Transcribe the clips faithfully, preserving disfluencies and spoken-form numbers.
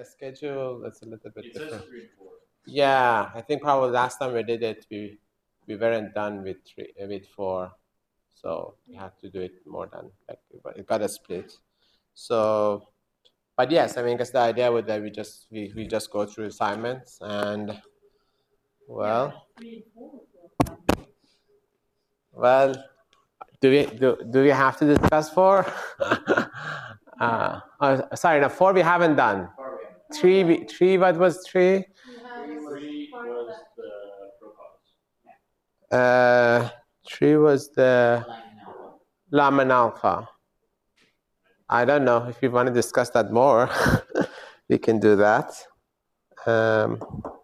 schedule, it's a little bit it different. says three and four. Yeah, I think probably last time we did it, we we weren't done with three with four, so we had to do it more than like it got a split. So, but yes, I mean, because the idea was that we just we, we just go through assignments and well, well, do we do do we have to discuss four? uh, oh, sorry, no, four we haven't done. Three, we, three. What was three? Three was the procause. Uh, three was the Laman alpha. I don't know if you want to discuss that more. We can do that. Um,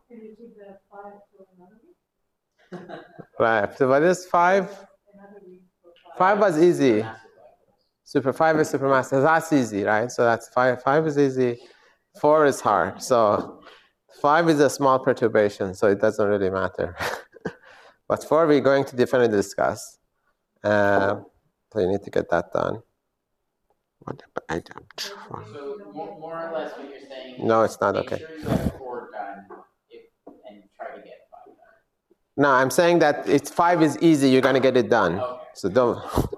right. So what is five? Five was easy. Super five is supermassive. That's easy, right? So that's five. Five is easy. Four is hard. So five is a small perturbation, so it doesn't really matter. But four, we're going to definitely discuss. Uh, so you need to get that done. What I jumped. So more, more or less what you're saying. No, it's not make okay. Sure you have four done, if, and try to get five done. No, I'm saying that it's five is easy. You're gonna get it done. Okay. So don't.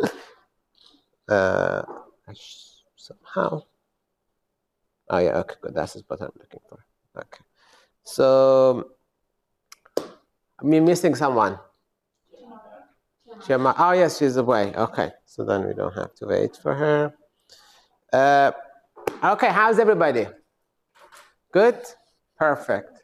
uh, somehow. Oh yeah. Okay. Good. That's what I'm looking for. Okay. So I'm missing someone. Shema. Oh yes, she's away. Okay. So then we don't have to wait for her. Uh, okay. How's everybody? Good. Perfect.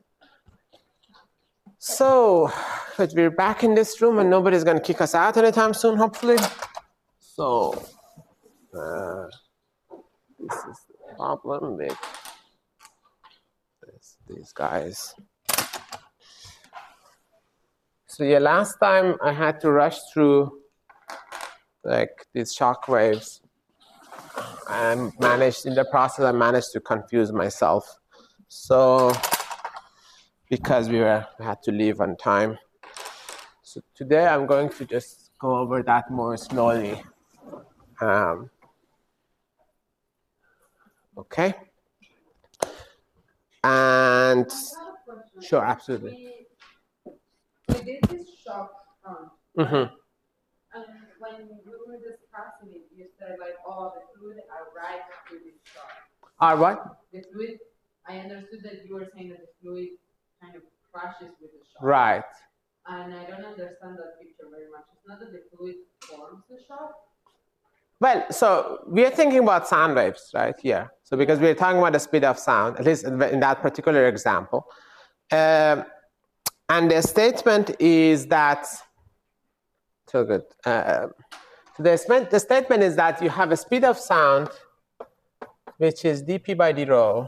So, but we're back in this room and nobody's going to kick us out anytime soon, hopefully. So, uh, this is the problem with this, these guys. So, yeah, last time I had to rush through like these shock waves. I managed, in the process, I managed to confuse myself. So, because we were we had to leave on time. So today I'm going to just go over that more slowly. Um, okay. And sure, absolutely. We, we did this shock front. Mm-hmm. And when we were discussing it, you said like, oh, the fluid arrived through this shock. Are what? The fluid. I understood that you were saying that the fluid kind of crashes with the shock. Right. And I don't understand that picture very much. It's not that the fluid forms the shock. Well, so we are thinking about sound waves, right, here. So because we're talking about the speed of sound, at least in that particular example. Um, and the statement is that, so good. Uh, so the, the statement is that you have a speed of sound, which is dp by d rho.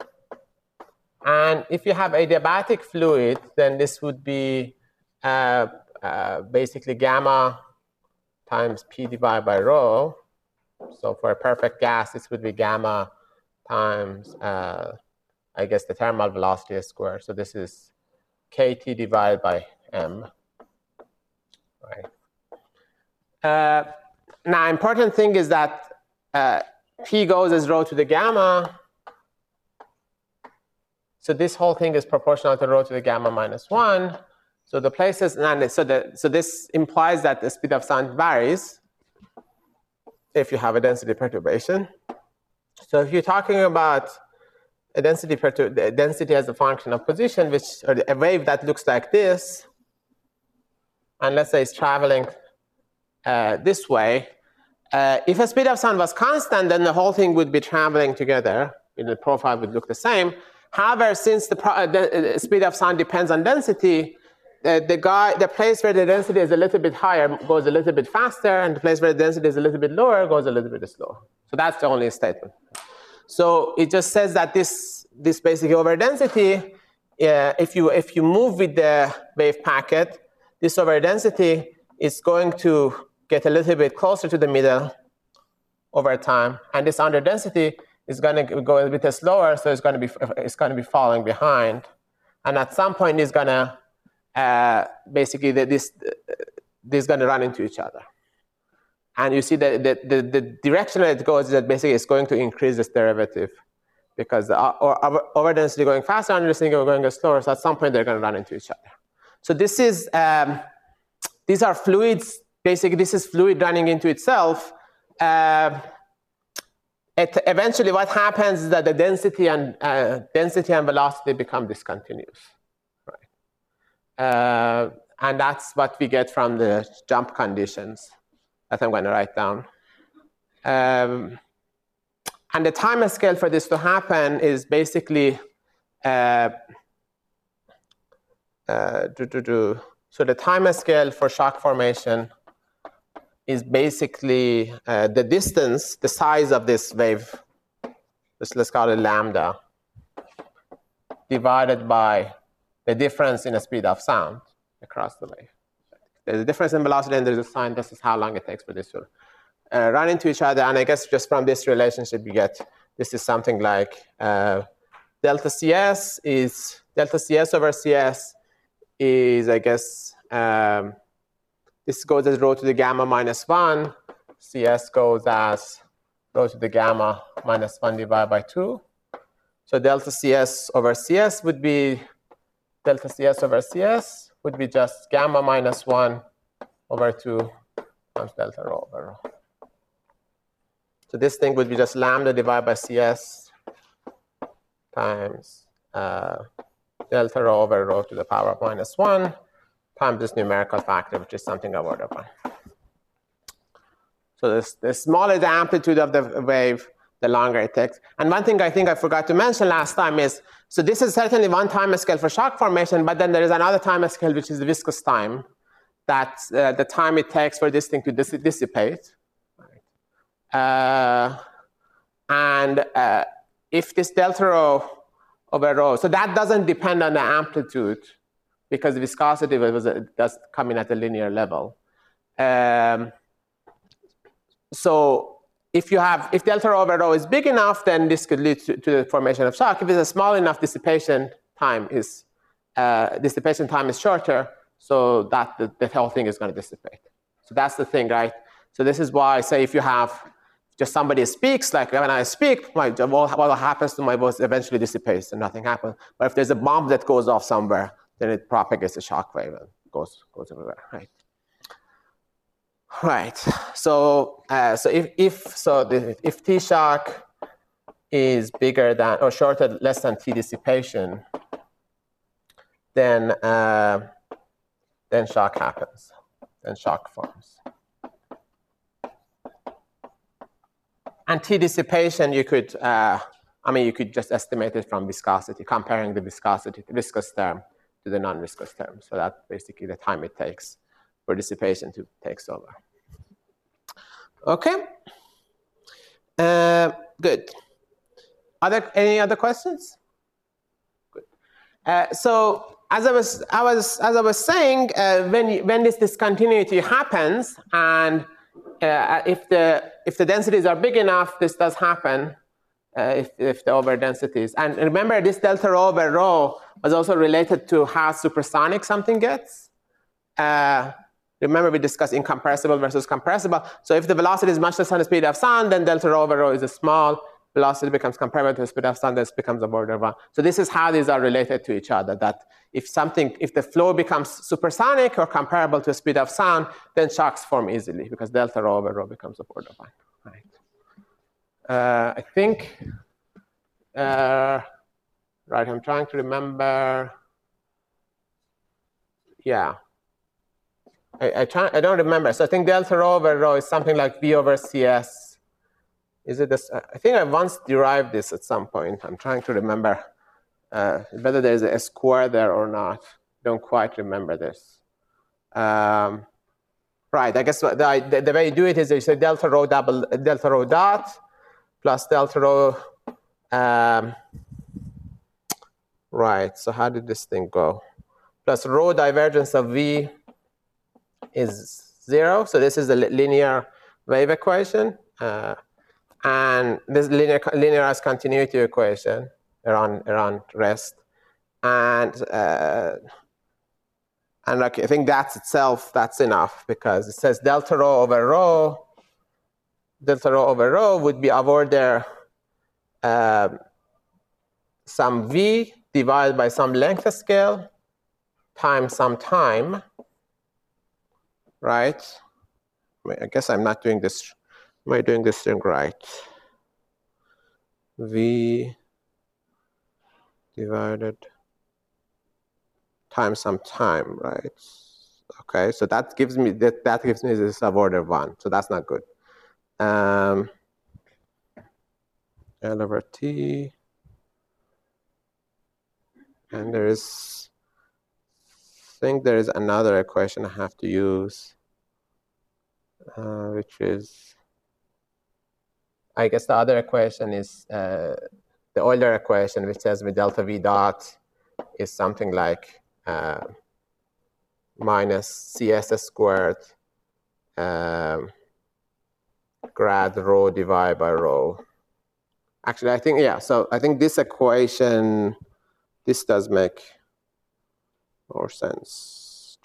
And if you have adiabatic fluid, then this would be uh, uh, basically gamma times p divided by rho. So for a perfect gas, this would be gamma times, uh, I guess, the thermal velocity squared. So this is kT divided by m. Right. Uh, now, important thing is that uh, p goes as rho to the gamma. So this whole thing is proportional to rho to the gamma minus one. So the places, and so, the, so this implies that the speed of sound varies if you have a density perturbation. So if you're talking about a density pertur- density as a function of position, which or a wave that looks like this, and let's say it's traveling uh, this way, uh, if a speed of sound was constant, then the whole thing would be traveling together, and the profile would look the same. However, since the, pro- the speed of sound depends on density, the, the, guy, the place where the density is a little bit higher goes a little bit faster, and the place where the density is a little bit lower goes a little bit slower. So that's the only statement. So it just says that this, this basic over density, uh, if, you, if you move with the wave packet, this over density is going to get a little bit closer to the middle over time, and this under density is going to go a bit slower, so it's going to be it's going to be falling behind, and at some point it's going to uh, basically this this is going to run into each other, and you see that the, the the direction that it goes is that basically it's going to increase this derivative because the or, or, overdensity going faster, underdensity going slower. So at some point they're going to run into each other. So this is um, these are fluids. Basically, this is fluid running into itself. Uh, it, eventually, what happens is that the density and uh, density and velocity become discontinuous, right? Uh, and that's what we get from the jump conditions that I'm going to write down. Um, and the time scale for this to happen is basically uh, uh, do, do, do. So the time scale for shock formation is basically uh, the distance, the size of this wave, let's, let's call it lambda, divided by the difference in the speed of sound across the wave. There's a difference in velocity and there's a sign. This is how long it takes for this to uh, run into each other. And I guess just from this relationship, you get, this is something like uh, delta C S is, delta C S over C S is, I guess, um, this goes as rho to the gamma minus one. C S goes as rho to the gamma minus one divided by two. So delta C S over C S would be, delta C S over C S would be just gamma minus one over two times delta rho over rho. So this thing would be just lambda divided by C S times uh, delta rho over rho to the power of minus one times this numerical factor, which is something of order one. So this, the smaller the amplitude of the wave, the longer it takes. And one thing I think I forgot to mention last time is, so this is certainly one time scale for shock formation, but then there is another time scale, which is the viscous time, that's uh, the time it takes for this thing to dis dissipate. Uh, and uh, if this delta rho over rho, so that doesn't depend on the amplitude, because the viscosity was, does come in at a linear level. Um, so if you have, if delta rho over rho is big enough, then this could lead to, to the formation of shock. If it's a small enough, dissipation time is, uh, dissipation time is shorter, so that the, the whole thing is going to dissipate. So that's the thing, right? So this is why I say if you have just somebody speaks, like when I speak, my, what happens to my voice eventually dissipates and nothing happens. But if there's a bomb that goes off somewhere, then it propagates a shock wave and goes, goes everywhere, right? Right, so, uh, so if, if, so the, if T shock is bigger than, or shorter, less than T dissipation, then, uh, then shock happens, then shock forms. And T dissipation, you could, uh, I mean, you could just estimate it from viscosity, comparing the viscosity, the viscous term to the non-viscous term. So that's basically the time it takes for dissipation to take over. Okay, uh, good. Other, any other questions? Good. Uh, so as I was, I was, as I was saying, uh, when you, when this discontinuity happens, and uh, if the if the densities are big enough, this does happen. Uh, if if the over densities, and remember, this delta rho over rho was also related to how supersonic something gets. Uh, Remember, we discussed incompressible versus compressible. So if the velocity is much less than the speed of sound, then delta rho over rho is a small. Velocity becomes comparable to the speed of sound, this becomes a order of one. So this is how these are related to each other, that if something, if the flow becomes supersonic or comparable to the speed of sound, then shocks form easily, because delta rho over rho becomes a order of one. Right. Uh, I think, uh, right, I'm trying to remember. Yeah. I, I, try, I don't remember. So I think delta rho over rho is something like V over C S. Is it this? I think I once derived this at some point. I'm trying to remember uh, whether there's a square there or not. Don't quite remember this. Um, right. I guess the, the, the way you do it is you say delta rho double delta rho dot plus delta rho. Um, right. So how did this thing go? Plus rho divergence of V is zero. So this is the linear wave equation. Uh, and this linear linearized continuity equation around, around rest. And, uh, and like, I think that's itself, that's enough, because it says delta rho over rho, delta rho over rho would be of order, uh, some v divided by some length scale times some time, right? Wait, I guess I'm not doing this. Am I doing this thing right? V divided times some time, right? Okay, so that gives me that that gives me this of order one. So that's not good. Um, L over T, and there is, I think there is another equation I have to use, uh, which is, I guess the other equation is uh, the Euler equation, which says with delta V dot is something like uh, minus C S squared um, grad rho divided by rho. Actually, I think, yeah, so I think this equation, this does make more sense.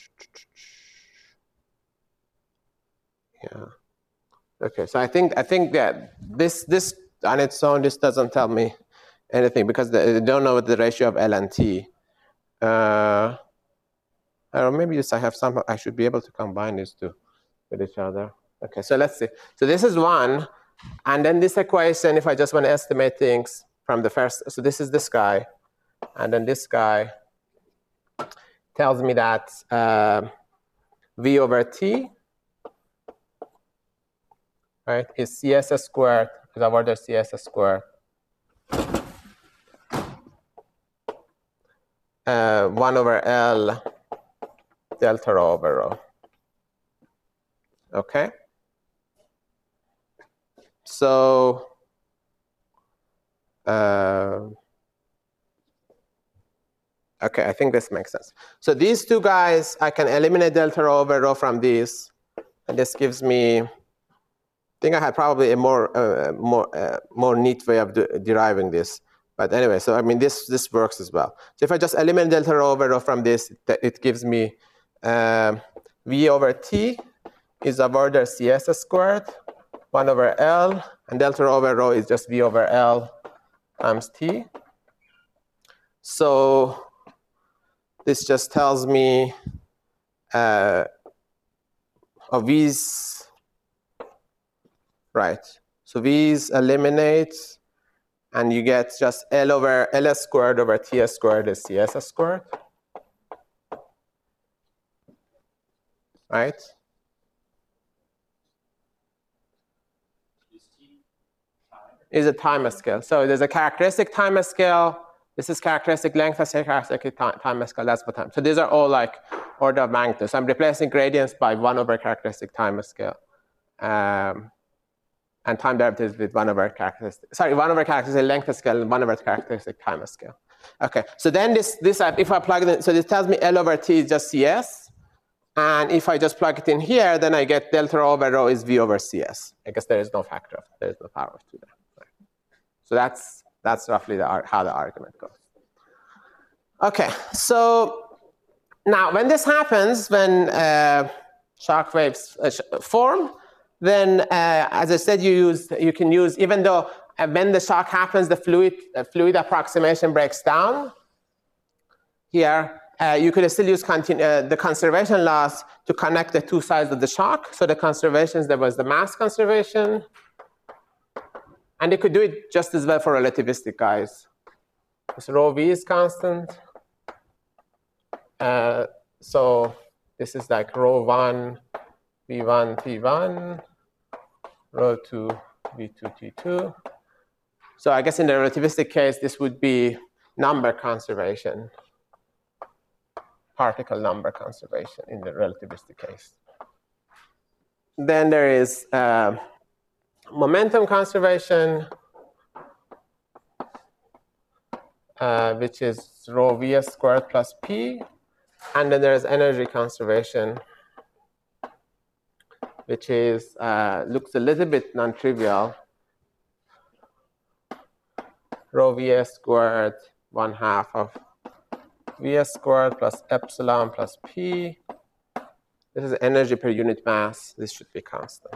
Yeah. Okay, so I think I think that this this on its own, this doesn't tell me anything because they don't know the ratio of L and T. Uh, or maybe this I have some. I should be able to combine these two with each other. Okay, so let's see. So this is one, and then this equation, if I just want to estimate things from the first, so this is this guy, and then this guy tells me that uh, V over T, right, is C S squared, is of order C S squared, uh, one over L delta rho over rho. Okay. So, uh, okay, I think this makes sense. So these two guys, I can eliminate delta rho over rho from these, and this gives me, I think I had probably a more uh, more uh, more neat way of de deriving this. But anyway, so I mean this this works as well. So if I just eliminate delta rho over rho from this, it gives me uh, V over T is of order C S squared, one over L, and delta rho over rho is just V over L times T. So this just tells me uh, of V's, right. So V's eliminate, and you get just L over L squared over T squared is C S squared, right? Is a time scale. So there's a characteristic time scale. This is characteristic length, that's a characteristic time scale, that's what time. So these are all like order of magnitude. So I'm replacing gradients by one over characteristic time scale. Um, and time derivatives with one over characteristic, sorry, one over characteristic length scale and one over characteristic time scale. Okay, so then this, this if I plug it in, so this tells me L over T is just C S. And if I just plug it in here, then I get delta rho over rho is V over C S. I guess there is no factor of, there is no power of two there. Right. So that's, that's roughly the, how the argument goes. Okay, so now when this happens, when uh, shock waves uh, sh form, then uh, as I said, you use, you can use, even though uh, when the shock happens, the fluid, uh, fluid approximation breaks down. Here, uh, you could still use uh, the conservation laws to connect the two sides of the shock. So the conservations, there was the mass conservation. And you could do it just as well for relativistic guys. So rho v is constant. Uh, so this is like rho one, v one, t one, rho two, v two, t two. So I guess in the relativistic case, this would be number conservation, particle number conservation in the relativistic case. Then there is uh, momentum conservation, uh, which is rho v squared plus p. And then there's energy conservation, which is uh, looks a little bit non-trivial. Rho v squared, one half of v squared plus epsilon plus p. This is energy per unit mass. This should be constant.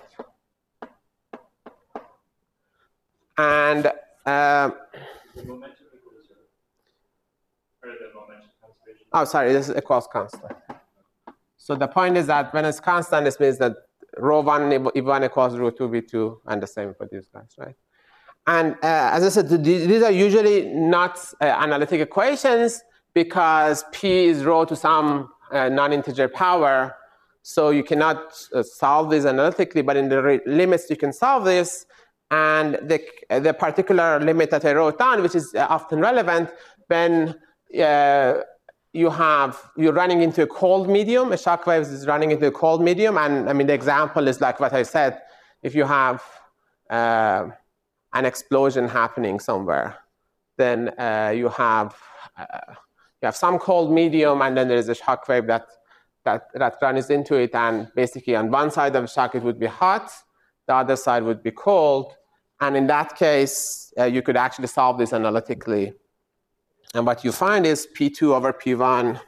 And uh, For the momentum conservation. Oh, sorry, this is equals constant. So the point is that when it's constant, this means that rho one, E one equals rho two, V two, and the same for these guys, right? And uh, as I said, these are usually not uh, analytic equations because P is rho to some uh, non-integer power. So you cannot uh, solve this analytically, but in the limits you can solve this. And the, the particular limit that I wrote down, which is often relevant, when uh, you have, you're running into a cold medium, a shock wave is running into a cold medium. And I mean, the example is like what I said, if you have uh, an explosion happening somewhere, then uh, you have uh, you have some cold medium, and then there is a shock wave that that that runs into it, and basically on one side of the shock it would be hot, the other side would be cold, and in that case uh, you could actually solve this analytically, and what you find is P two over P one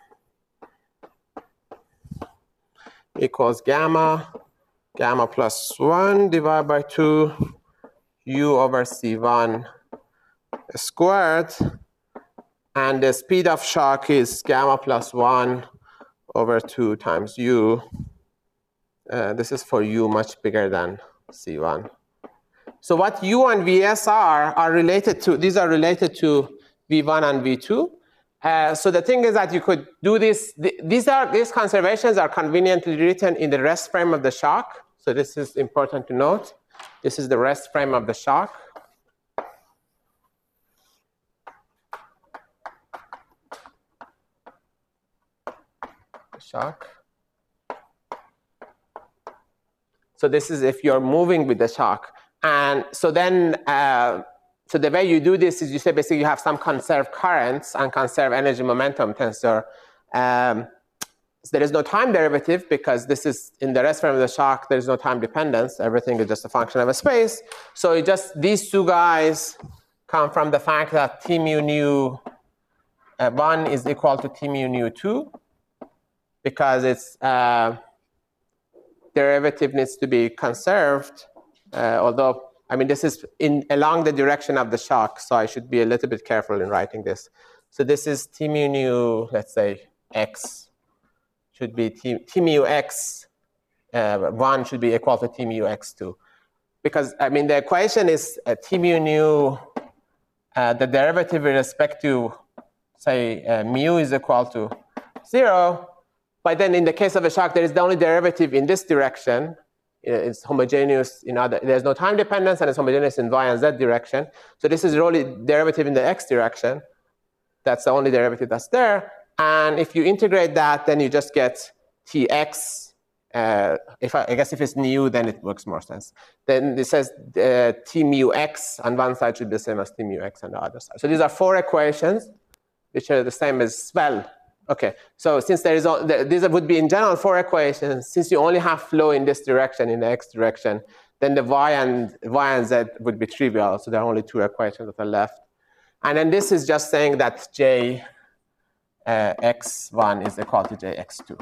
equals gamma gamma plus one divided by two u over C one squared, and the speed of shock is gamma plus one over two times u. Uh, this is for u much bigger than C one. So what u and Vs are, are related to, these are related to V one and V two. Uh, so the thing is that you could do this, these are, these conservations are conveniently written in the rest frame of the shock. So this is important to note. This is the rest frame of the shock. The shock. So this is if you're moving with the shock. And so then, uh, so the way you do this is you say basically you have some conserved currents and conserved energy momentum tensor. Um, so there is no time derivative because this is in the rest frame of the shock, there's no time dependence. Everything is just a function of a space. So it just, these two guys come from the fact that T mu nu uh, one is equal to T mu nu two because its uh, derivative needs to be conserved. Uh, although, I mean, this is in along the direction of the shock, so I should be a little bit careful in writing this. So this is T mu nu, let's say, x. Should be T, T mu x uh, one should be equal to T mu x two. Because, I mean, the equation is uh, T mu nu, uh, the derivative with respect to, say, uh, mu is equal to zero. But then in the case of a shock, there is the only derivative in this direction. It's homogeneous in other, there's no time dependence, and it's homogeneous in y and z direction. So this is the only derivative in the x direction. That's the only derivative that's there. And if you integrate that, then you just get Tx. Uh, if I, I guess if it's nu, then it makes more sense. Then it says uh, T mu x on one side should be the same as T mu x on the other side. So these are four equations, which are the same as, well, okay. So since there is, all, these would be in general four equations, since you only have flow in this direction, in the x direction, then the y and, y and z would be trivial. So there are only two equations that are left. And then this is just saying that J Uh, x one is equal to J x two.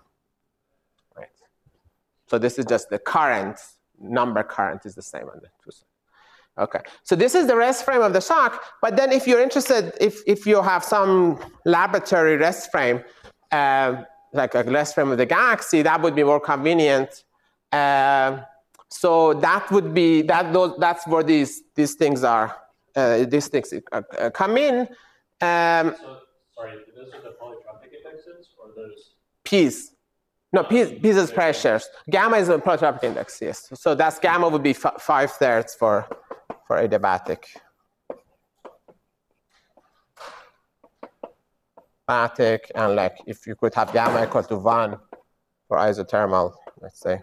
Right. So this is just the current, number current is the same on the two sides. Okay. So this is the rest frame of the shock. But then if you're interested, if, if you have some laboratory rest frame, uh, like a rest frame of the galaxy, that would be more convenient. Uh, so that would be, that those, that's where these, these things are, uh, these things uh, uh, come in. Um, so, sorry, those are the polytropic indexes, or those? P's. No, P's, P's is pressures. Gamma is a polytropic index, yes. So that's gamma would be f five thirds for, for adiabatic. Batic, and like if you could have gamma equal to one for isothermal, let's say.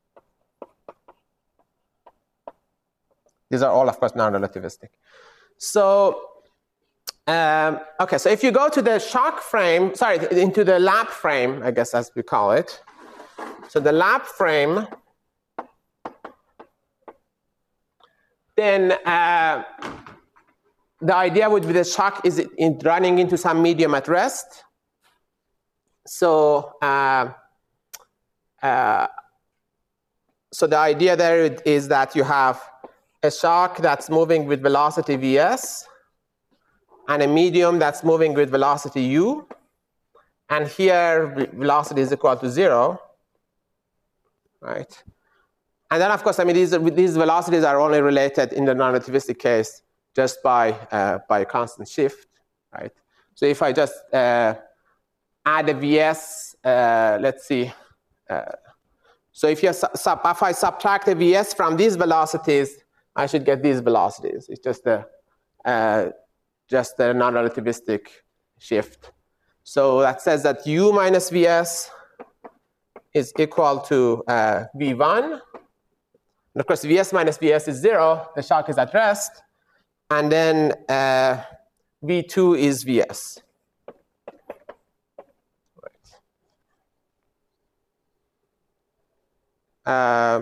These are all, of course, non-relativistic. So, Um, okay, so if you go to the shock frame, sorry, into the lab frame, I guess as we call it. So the lab frame, then uh, the idea would be the shock is in running into some medium at rest. So, uh, uh, so the idea there is that you have a shock that's moving with velocity Vs. and a medium that's moving with velocity u. And here, velocity is equal to zero, right? And then, of course, I mean, these, these velocities are only related in the non-relativistic case just by, uh, by a constant shift, right? So if I just uh, add a Vs, uh, let's see. Uh, so if, you sub, if I subtract a Vs from these velocities, I should get these velocities. It's just a, uh, just a non-relativistic shift. So that says that u minus Vs is equal to uh, V one. And of course, Vs minus Vs is zero. The shock is at rest. And then uh, V two is Vs. Uh,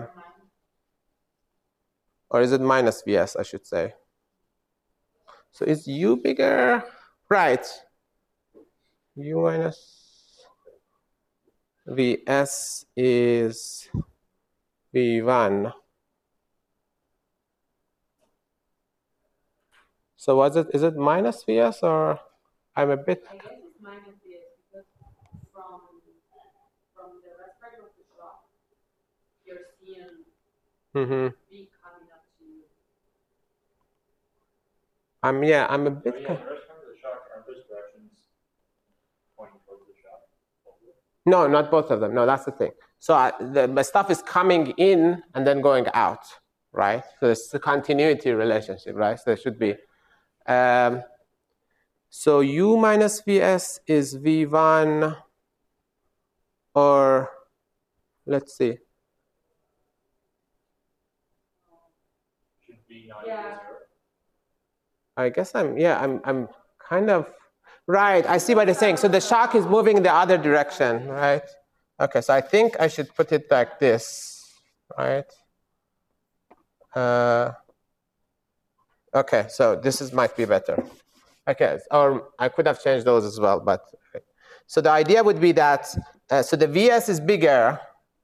or is it minus Vs, I should say? So is u bigger? Right. U minus Vs is V one. So was it, is it minus Vs or I'm a bit? I guess it's minus Vs because from, from the respect of the shock, you're seeing Mm-hmm. V coming up to you. I'm, yeah, I'm a bit. Oh, yeah, the rest of the shock, aren't those directions pointing towards the shock? No, not both of them. No, that's the thing. So I, the, the stuff is coming in and then going out, right? So it's a continuity relationship, right? So it should be. Um, so u minus Vs is V one, or let's see. Should be not Yeah. equal to zero. I guess I'm, yeah, I'm, I'm kind of, right, I see what you're saying. So the shock is moving in the other direction, right? Okay, so I think I should put it like this, right? Uh, okay, so this is might be better. Okay, or I could have changed those as well, but, so the idea would be that, uh, so the Vs is bigger,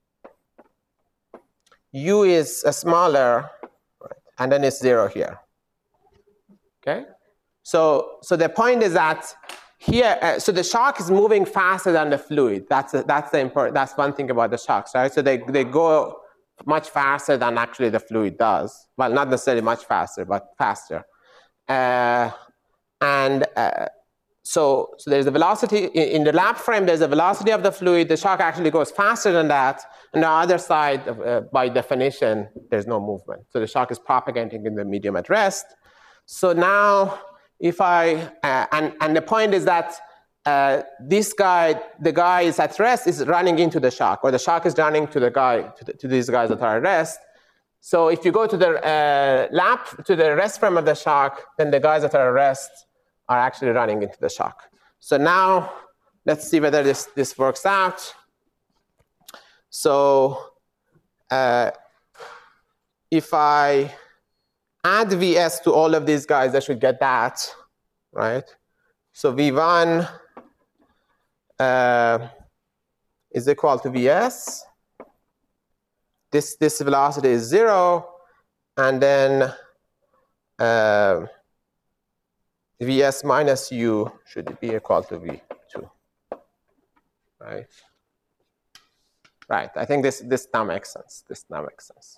u is uh, smaller, right? And then it's zero here. Okay, so so the point is that here, uh, so the shock is moving faster than the fluid. That's a, that's the important. That's one thing about the shocks, right? So they they go much faster than actually the fluid does. Well, not necessarily much faster, but faster. Uh, and uh, so so there's a velocity in, in the lap frame. There's a velocity of the fluid. The shock actually goes faster than that. And the other side, uh, by definition, there's no movement. So the shock is propagating in the medium at rest. So now, if I, uh, and, and the point is that uh, this guy, the guy is at rest, is running into the shock, or the shock is running to the guy, to, the, to these guys that are at rest. So if you go to the uh, lap, to the rest frame of the shock, then the guys that are at rest are actually running into the shock. So now, let's see whether this, this works out. So uh, if I add Vs to all of these guys, I should get that, right? So V one uh, is equal to Vs. This, this velocity is zero, and then uh, Vs minus u should be equal to V two, right? Right, I think this, this now makes sense. This now makes sense.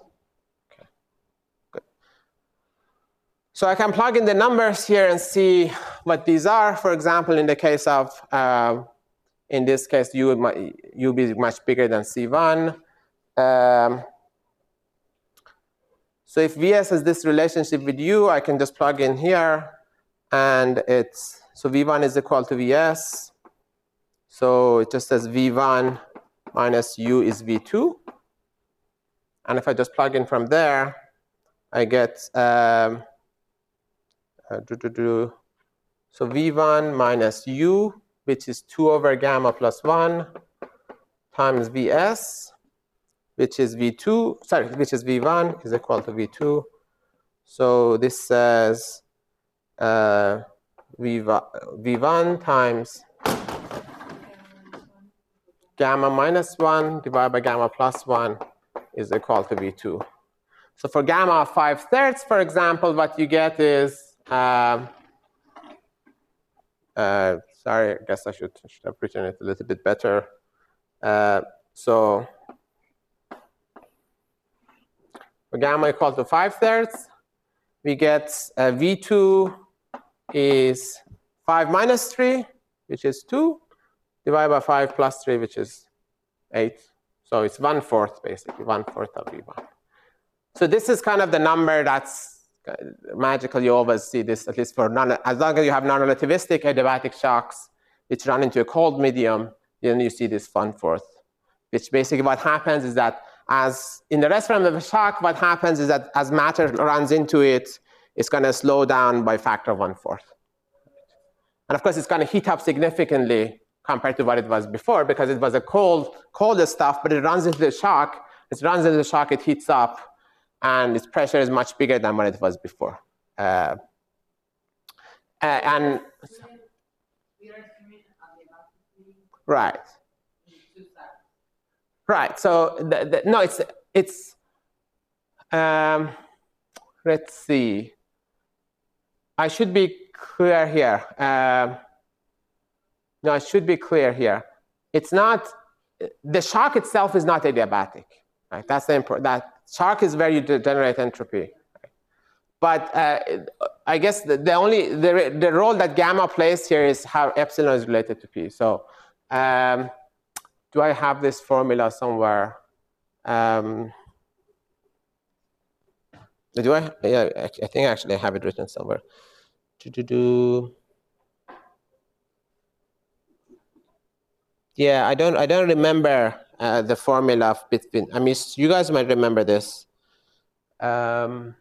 So I can plug in the numbers here and see what these are. For example, in the case of, uh, in this case, u might u be much bigger than C one. Um, so if Vs has this relationship with u, I can just plug in here, and it's, so V one is equal to Vs. So it just says V one minus u is V two. And if I just plug in from there, I get, um, Uh, do, do, do. So V one minus u, which is two over gamma plus one, times Vs, which is V two, sorry, which is V one, is equal to V two. So this says uh, V one times gamma minus one divided by gamma plus one is equal to V two. So for gamma of five thirds, for example, what you get is Um, Uh, sorry, I guess I should, should have written it a little bit better. Uh, so for gamma equal to five thirds, we get uh, V two is five minus three, which is two, divided by five plus three, which is eight. So it's one fourth, basically, one fourth of V one. So this is kind of the number that's magical. You always see this, at least for non, as long as you have non-relativistic adiabatic shocks, which run into a cold medium, then you see this one fourth. Which basically what happens is that as in the rest frame of the shock, what happens is that as matter runs into it, it's going to slow down by a factor of one fourth. And of course, it's going to heat up significantly compared to what it was before, because it was a cold, colder stuff, but it runs into the shock. It runs into the shock, it heats up, and its pressure is much bigger than what it was before. Uh, and right. Right. So the, the, no, it's it's. Um, let's see. I should be clear here. Um, no, it should be clear here. It's not. The shock itself is not adiabatic. Right. That's the important. That shock is where you generate entropy. Right? But uh, I guess the, the only the the role that gamma plays here is how epsilon is related to p. So. Um, Do I have this formula somewhere? Um, do I? Yeah, I think actually I have it written somewhere. Do, do, do. Yeah, I don't. I don't remember uh, the formula of between. I mean, you guys might remember this. Um,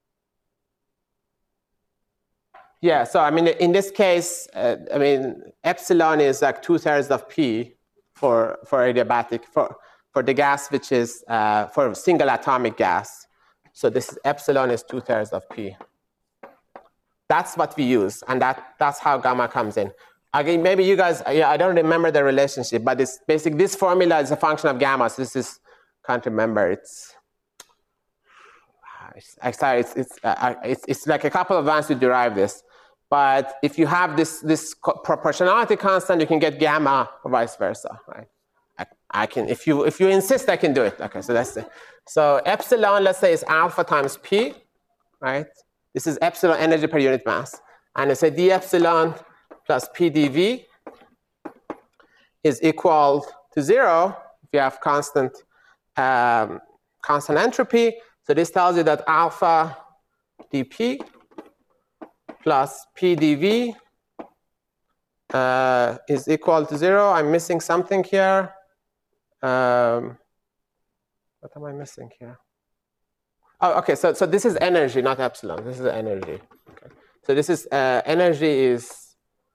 yeah. So I mean, in this case, uh, I mean, epsilon is like two thirds of p. For, for adiabatic, for, for the gas, which is uh, for single atomic gas. So this is epsilon is two thirds of p. That's what we use, and that, that's how gamma comes in. Again, maybe you guys, yeah, I don't remember the relationship, but it's basic. This formula is a function of gamma, so this is, can't remember, it's, it's, sorry, it's, it's, uh, it's, it's like a couple of rounds to derive this. But if you have this, this proportionality constant, you can get gamma or vice versa, right? I, I can, if you, if you insist, I can do it. Okay, so that's it. So epsilon, let's say, is alpha times p, right? This is epsilon energy per unit mass. And let's say d epsilon plus p dv is equal to zero if you have constant, um, constant entropy. So this tells you that alpha dp plus P dV uh, is equal to zero. I'm missing something here. Um, what am I missing here? Oh, okay. So, so this is energy, not epsilon. This is energy. Okay. So this is uh, energy is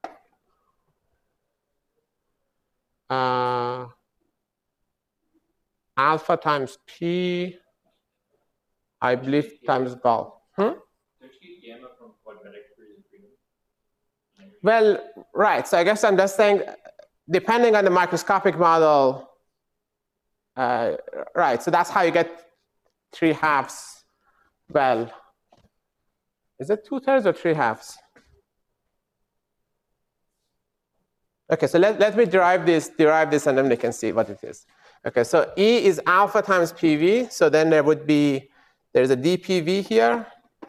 uh, alpha times P, I believe, times Gauss. Hmm? Well, right. So I guess I'm just saying, depending on the microscopic model, uh, right. So that's how you get three halves. Well, is it two thirds or three halves? Okay. So let let me derive this, derive this, and then we can see what it is. Okay. So E is alpha times P V. So then there would be there's a d P V here.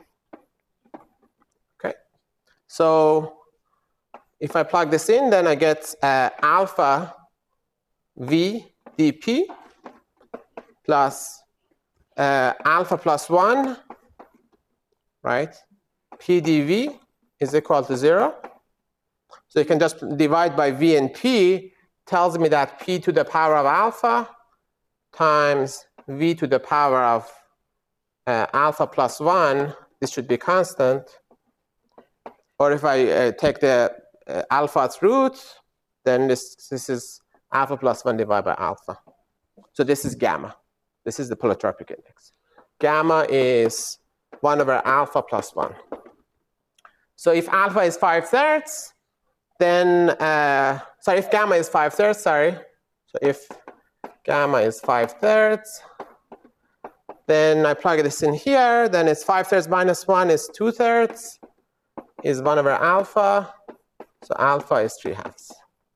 Okay. So if I plug this in, then I get uh, alpha V dP plus uh, alpha plus one, right? P dV is equal to zero. So you can just divide by V, and P tells me that P to the power of alpha times V to the power of uh, alpha plus one, this should be constant. Or if I uh, take the Uh, alpha's root, then this, this is alpha plus one divided by alpha. So this is gamma. This is the polytropic index. Gamma is one over alpha plus one. So if alpha is five thirds, then, uh, sorry, if gamma is five thirds, sorry. So if gamma is five thirds, then I plug this in here, then it's five thirds minus one is two thirds, is one over alpha. So alpha is three halves.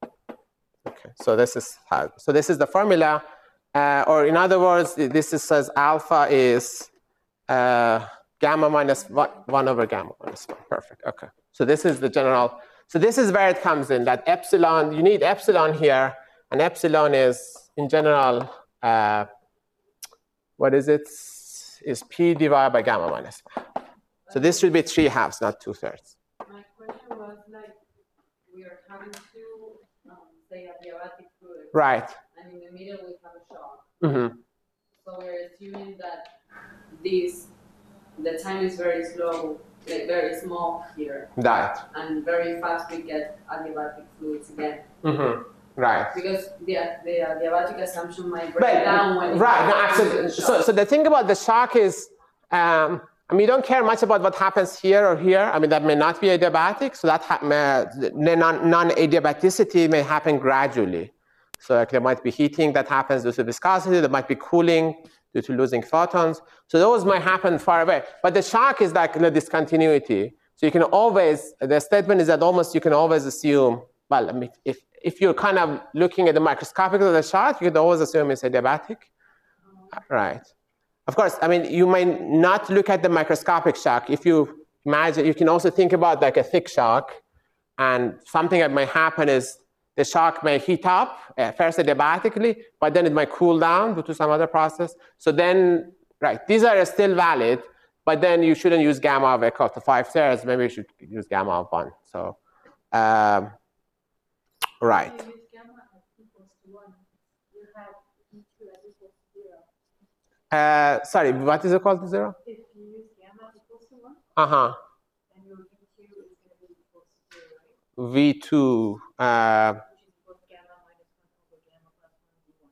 Okay, so this is how, so this is the formula, uh, or in other words, this is, says alpha is uh, gamma minus one, one over gamma minus one. Perfect. Okay, so this is the general. So this is where it comes in, that epsilon, you need epsilon here, and epsilon is, in general, uh, what is it? Is P divided by gamma minus one. So this should be three halves, not two thirds. My question was like, we are having two, um, say, adiabatic fluid. Right. And in the middle we have a shock. Mm-hmm. So we're assuming that this, the time is very slow, like very small here. That. And very fast we get adiabatic fluids again. Mm-hmm. Right. Because the, the adiabatic assumption might break But, down when right. No, it absolutely. So, so the thing about the shock is, um, I mean, you don't care much about what happens here or here. I mean, that may not be adiabatic. So that ha- may, non, non-adiabaticity may happen gradually. So like, there might be heating that happens due to viscosity. There might be cooling due to losing photons. So those might happen far away. But the shock is like the discontinuity. So you can always, the statement is that almost you can always assume, well, I mean, if, if you're kind of looking at the microscopic of the shock, you could always assume it's adiabatic. Right. Of course, I mean, you might not look at the microscopic shock. If you imagine, you can also think about like a thick shock. And something that might happen is the shock may heat up, uh, first adiabatically, but then it might cool down due to some other process. So then, right, these are still valid, but then you shouldn't use gamma of equal to five thirds. Maybe you should use gamma of one. So, um, right. If you use gamma at equals to one, you have E two as equals to zero. Uh, sorry, what is equal to zero? If you use gamma equals to one, Uh-huh. then your V two is going to be equals to zero, right? V two, uh, Which is equal to gamma minus one over gamma plus one V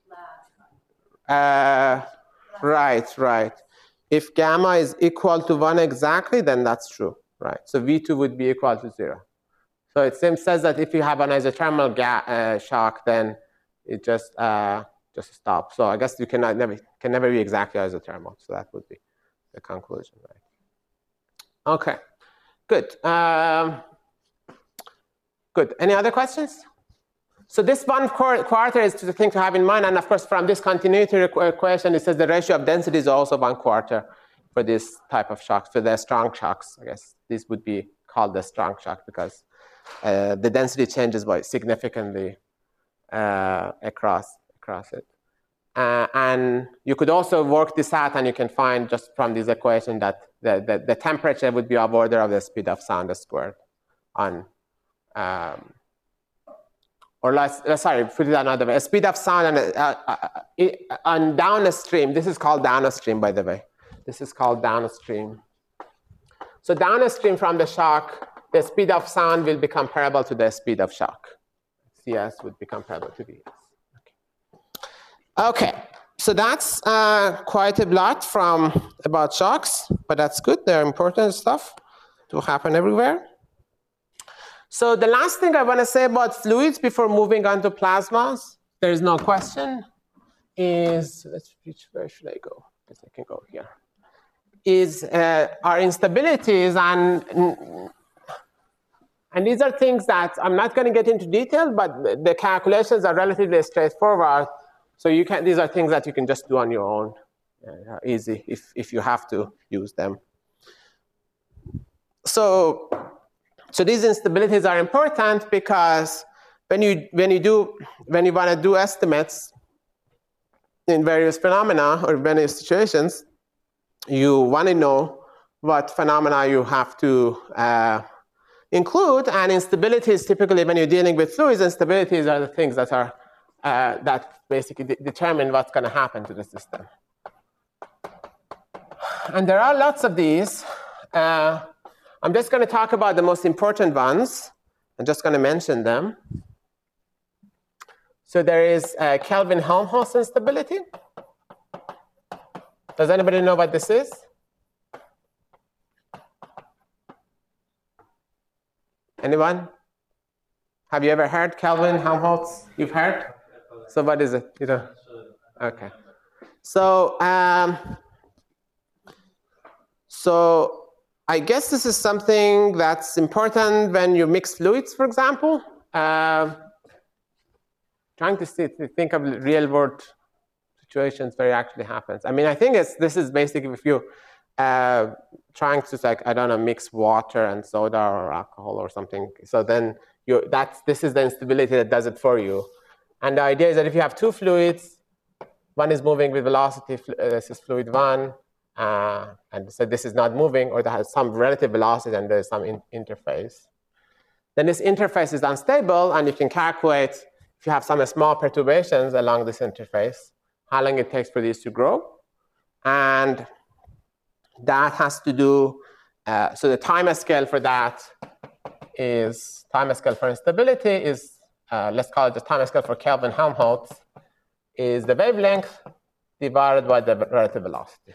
one. Last time. uh, right, right. If gamma is equal to one exactly, then that's true, right? So V two would be equal to zero. So it seems says that if you have an isothermal ga uh, shock, then it just uh, just stops. So I guess you cannot never can never be exactly isothermal. So that would be the conclusion, right? Okay, good. Um, good. Any other questions? So this one quarter is the thing to have in mind. And of course, from this continuity equation, it says the ratio of density is also one quarter for this type of shocks, for the strong shocks. I guess this would be called the strong shock because uh, the density changes by significantly uh, across, across it. Uh, and you could also work this out, and you can find just from this equation that the, the, the temperature would be of order of the speed of sound squared on, um, or let's, uh, sorry, put it another way. A speed of sound on, uh, uh, on downstream. This is called downstream, by the way. This is called downstream. So downstream from the shock, the speed of sound will be comparable to the speed of shock. C S would be comparable to V S. Okay, so that's uh, quite a lot from about shocks, but that's good. They're important stuff to happen everywhere. So the last thing I want to say about fluids before moving on to plasmas, there is no question, is, let's reach, where should I go? I guess I can go here. Is uh, our instabilities, and, and these are things that I'm not going to get into detail, but the calculations are relatively straightforward. So you can, these are things that you can just do on your own, uh, easy if, if you have to use them. So, so these instabilities are important because when you, when you, do, when you want to do estimates in various phenomena or various situations, you want to know what phenomena you have to uh, include. And instabilities, typically when you're dealing with fluids, instabilities are the things that are uh, that basically de determine what's going to happen to the system. And there are lots of these. Uh, I'm just going to talk about the most important ones. I'm just going to mention them. So there is uh, Kelvin-Helmholtz instability. Does anybody know what this is? Anyone? Have you ever heard Kelvin-Helmholtz? You've heard? So what is it? You know? Okay. So, um, so I guess this is something that's important when you mix fluids, for example. Uh, trying to, see, to think of real world situations where it actually happens. I mean, I think it's, this is basically if you uh, trying to, like, I don't know, mix water and soda or alcohol or something. So then you, that's, this is the instability that does it for you. And the idea is that if you have two fluids, one is moving with velocity, uh, this is fluid one, uh, and so this is not moving, or that has some relative velocity and there's some in interface. Then this interface is unstable, and you can calculate if you have some small perturbations along this interface, how long it takes for these to grow. And that has to do, uh, so the time scale for that is, time scale for instability is, uh, let's call it the time scale for Kelvin-Helmholtz, is the wavelength divided by the relative velocity.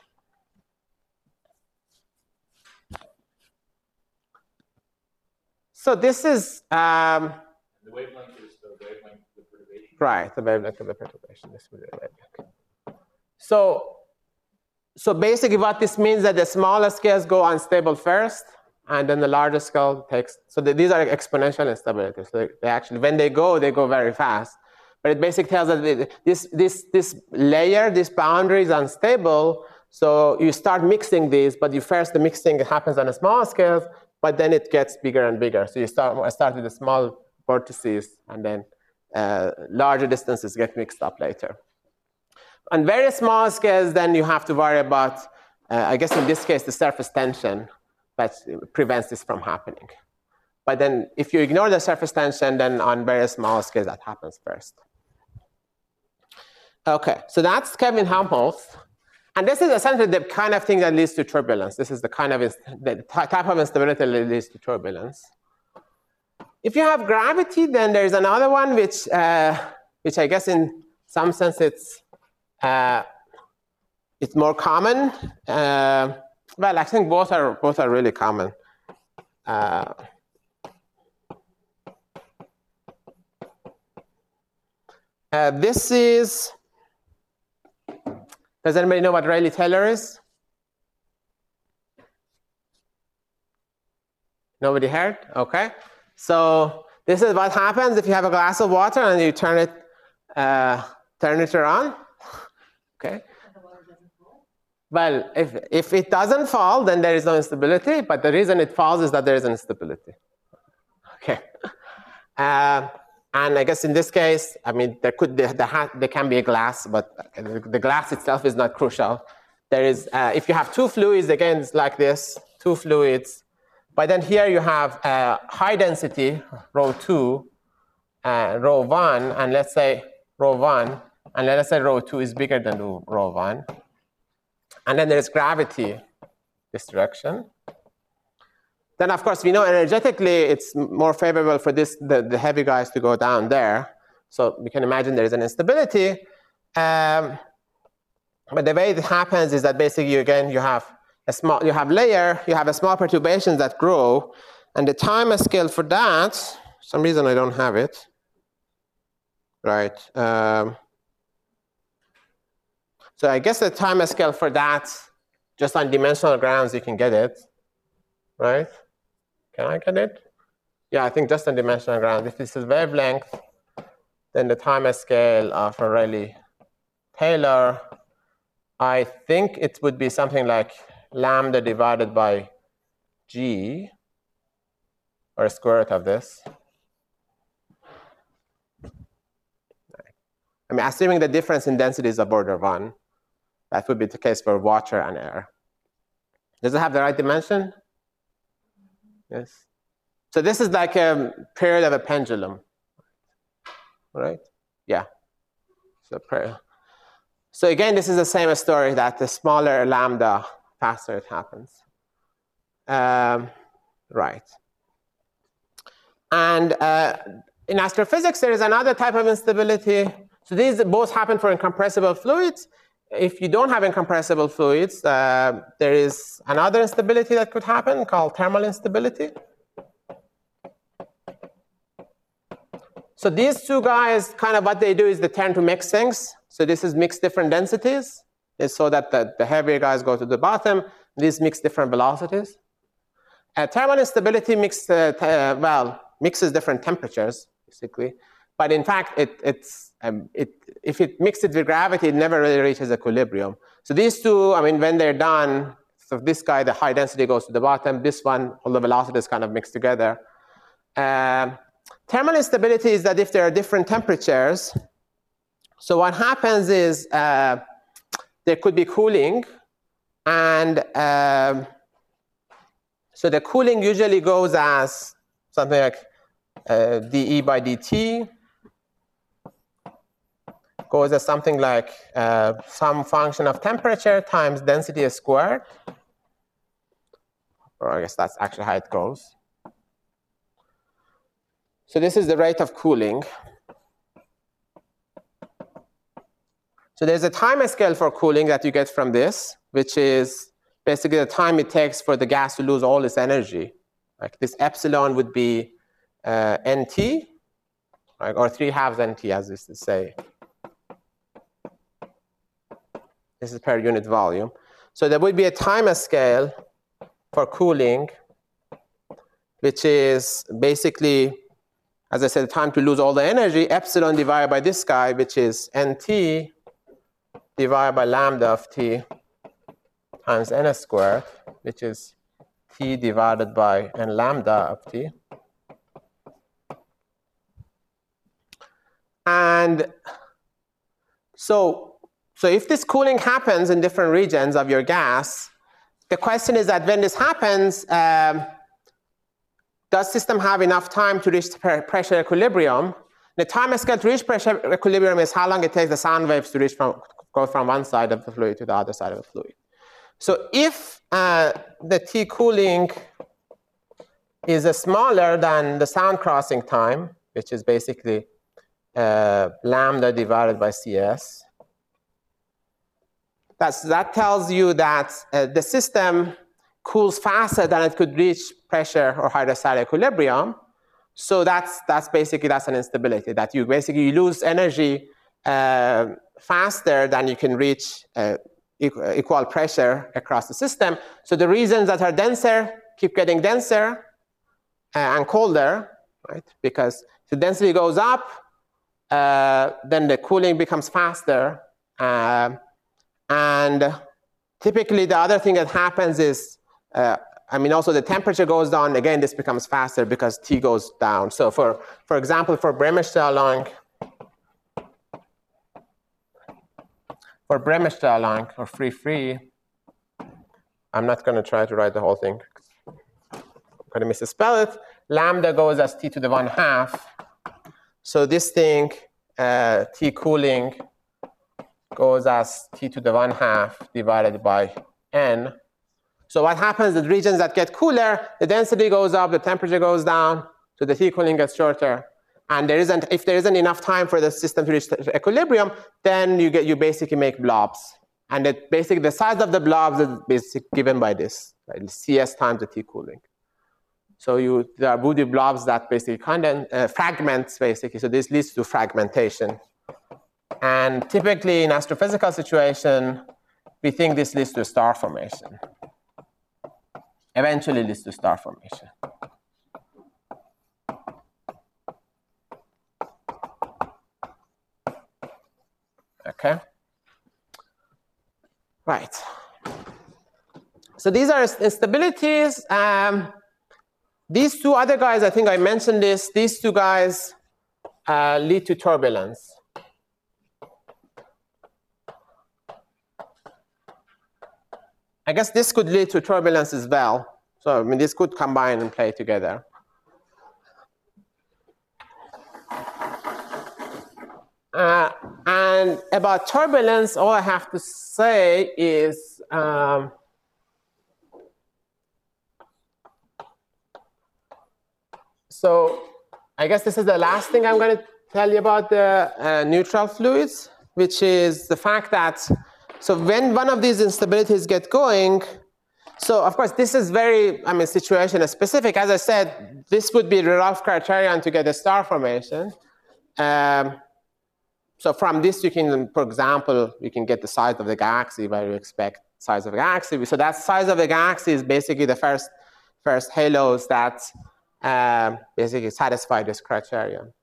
So this is... Um, the wavelength is the wavelength of the perturbation? Right, the wavelength of the perturbation. This would be the wavelength. So, so basically what this means is that the smaller scales go unstable first, and then the larger scale takes... So the, these are exponential instabilities. So they, they actually, when they go, they go very fast. But it basically tells us that this, this, this layer, this boundary is unstable. So you start mixing these, but you first, the mixing happens on a small scale, but then it gets bigger and bigger. So you start, start with the small vortices, and then uh, larger distances get mixed up later. On very small scales, then you have to worry about, uh, I guess in this case, the surface tension that prevents this from happening. But then if you ignore the surface tension, then on very small scales, that happens first. Okay, so that's Kelvin-Helmholtz. And this is essentially the kind of thing that leads to turbulence. This is the kind of the type of instability that leads to turbulence. If you have gravity, then there's another one which, uh, which I guess in some sense it's, uh, it's more common. Uh, well, I think both are, both are really common. Uh, uh, this is, does anybody know what Rayleigh-Taylor is? Nobody heard? Okay. So this is what happens if you have a glass of water and you turn it, uh, turn it around. Okay. Well, if, if it doesn't fall, then there is no instability. But the reason it falls is that there is an instability. Okay. Uh, And I guess in this case, I mean, there could there, there can be a glass, but the glass itself is not crucial. There is, uh, if you have two fluids, again, it's like this, two fluids. But then here you have uh, high density, rho two, uh, rho one, and let's say rho one, and let's say rho two is bigger than rho one. And then there's gravity, this direction. Then, of course, we know energetically it's more favorable for this, the, the heavy guys to go down there. So we can imagine there is an instability. Um, but the way it happens is that basically, again, you have a small, you have layer, you have a small perturbations that grow. And the time scale for that, for some reason I don't have it. Right. Um, so I guess the time scale for that, just on dimensional grounds, you can get it. Right? Can I get it? Yeah, I think just on dimensional ground. If this is wavelength, then the time scale of a Rayleigh-Taylor, I think it would be something like lambda divided by g, or a square root of this. I mean, assuming the difference in density is of order one, that would be the case for water and air. Does it have the right dimension? Yes. So this is like a period of a pendulum, right? Yeah. So, so again, this is the same story that the smaller lambda, faster it happens. Um, right. And uh, in astrophysics, there is another type of instability. So these both happen for incompressible fluids. If you don't have incompressible fluids, uh, there is another instability that could happen called thermal instability. So these two guys, kind of what they do is they tend to mix things. So this is mix different densities. It's so that the, the heavier guys go to the bottom. These mix different velocities. Uh, thermal instability mix, uh, uh, well, mixes different temperatures, basically. But in fact, it, it's, um, it, if it mixes with gravity, it never really reaches equilibrium. So these two, I mean, when they're done, so this guy, the high density goes to the bottom. This one, all the velocities kind of mixed together. Um, thermal instability is that if there are different temperatures, so what happens is uh, there could be cooling, and um, so the cooling usually goes as something like uh, dE by dt, goes as something like uh, some function of temperature times density squared. Or I guess that's actually how it goes. So this is the rate of cooling. So there's a time scale for cooling that you get from this, which is basically the time it takes for the gas to lose all its energy. Like this epsilon would be uh, nt, right, or three halves nt, as we say. This is per unit volume. So there would be a time scale for cooling, which is basically, as I said, time to lose all the energy, epsilon divided by this guy, which is nt divided by lambda of t times n squared, which is t divided by n lambda of t. And so, so if this cooling happens in different regions of your gas, the question is that when this happens, um, does system have enough time to reach pressure equilibrium? The time scale to reach pressure equilibrium is how long it takes the sound waves to reach from, go from one side of the fluid to the other side of the fluid. So if uh, the T cooling is uh, smaller than the sound crossing time, which is basically uh, lambda divided by C S, that's, that tells you that uh, the system cools faster than it could reach pressure or hydrostatic equilibrium. So that's, that's basically, that's an instability, that you basically lose energy uh, faster than you can reach uh, equal, equal pressure across the system. So the regions that are denser keep getting denser uh, and colder, right? Because the density goes up, uh, then the cooling becomes faster. Uh, and typically the other thing that happens is, uh, I mean, also the temperature goes down. Again, this becomes faster because T goes down. So for, for example, for Bremsstrahlung, for Bremsstrahlung or free free, I'm not going to try to write the whole thing. I'm going to misspell it. Lambda goes as T to the one half. So this thing, uh, T cooling, goes as T to the one half divided by N. So what happens, the regions that get cooler, the density goes up, the temperature goes down, so the T cooling gets shorter. And there isn't, if there isn't enough time for the system to reach equilibrium, then you get, you basically make blobs. And it basically, the size of the blobs is basically given by this, right? C S times the T cooling. So you, there are Voodoo blobs that basically condense, uh, fragments, basically. So this leads to fragmentation. And typically in astrophysical situation, we think this leads to star formation. Eventually leads to star formation. Okay. Right. So these are instabilities. Um, these two other guys, I think I mentioned this, these two guys uh, lead to turbulence. I guess this could lead to turbulence as well. So I mean, this could combine and play together. Uh, and about turbulence, all I have to say is um, so I guess this is the last thing I'm going to tell you about the uh, neutral fluids, which is the fact that so when one of these instabilities get going, so of course this is very, I mean, situation specific. As I said, this would be the Ralph criterion to get a star formation. Um, so from this you can, for example, you can get the size of the galaxy where you expect size of the galaxy. So that size of the galaxy is basically the first first halos that um, basically satisfy this criterion.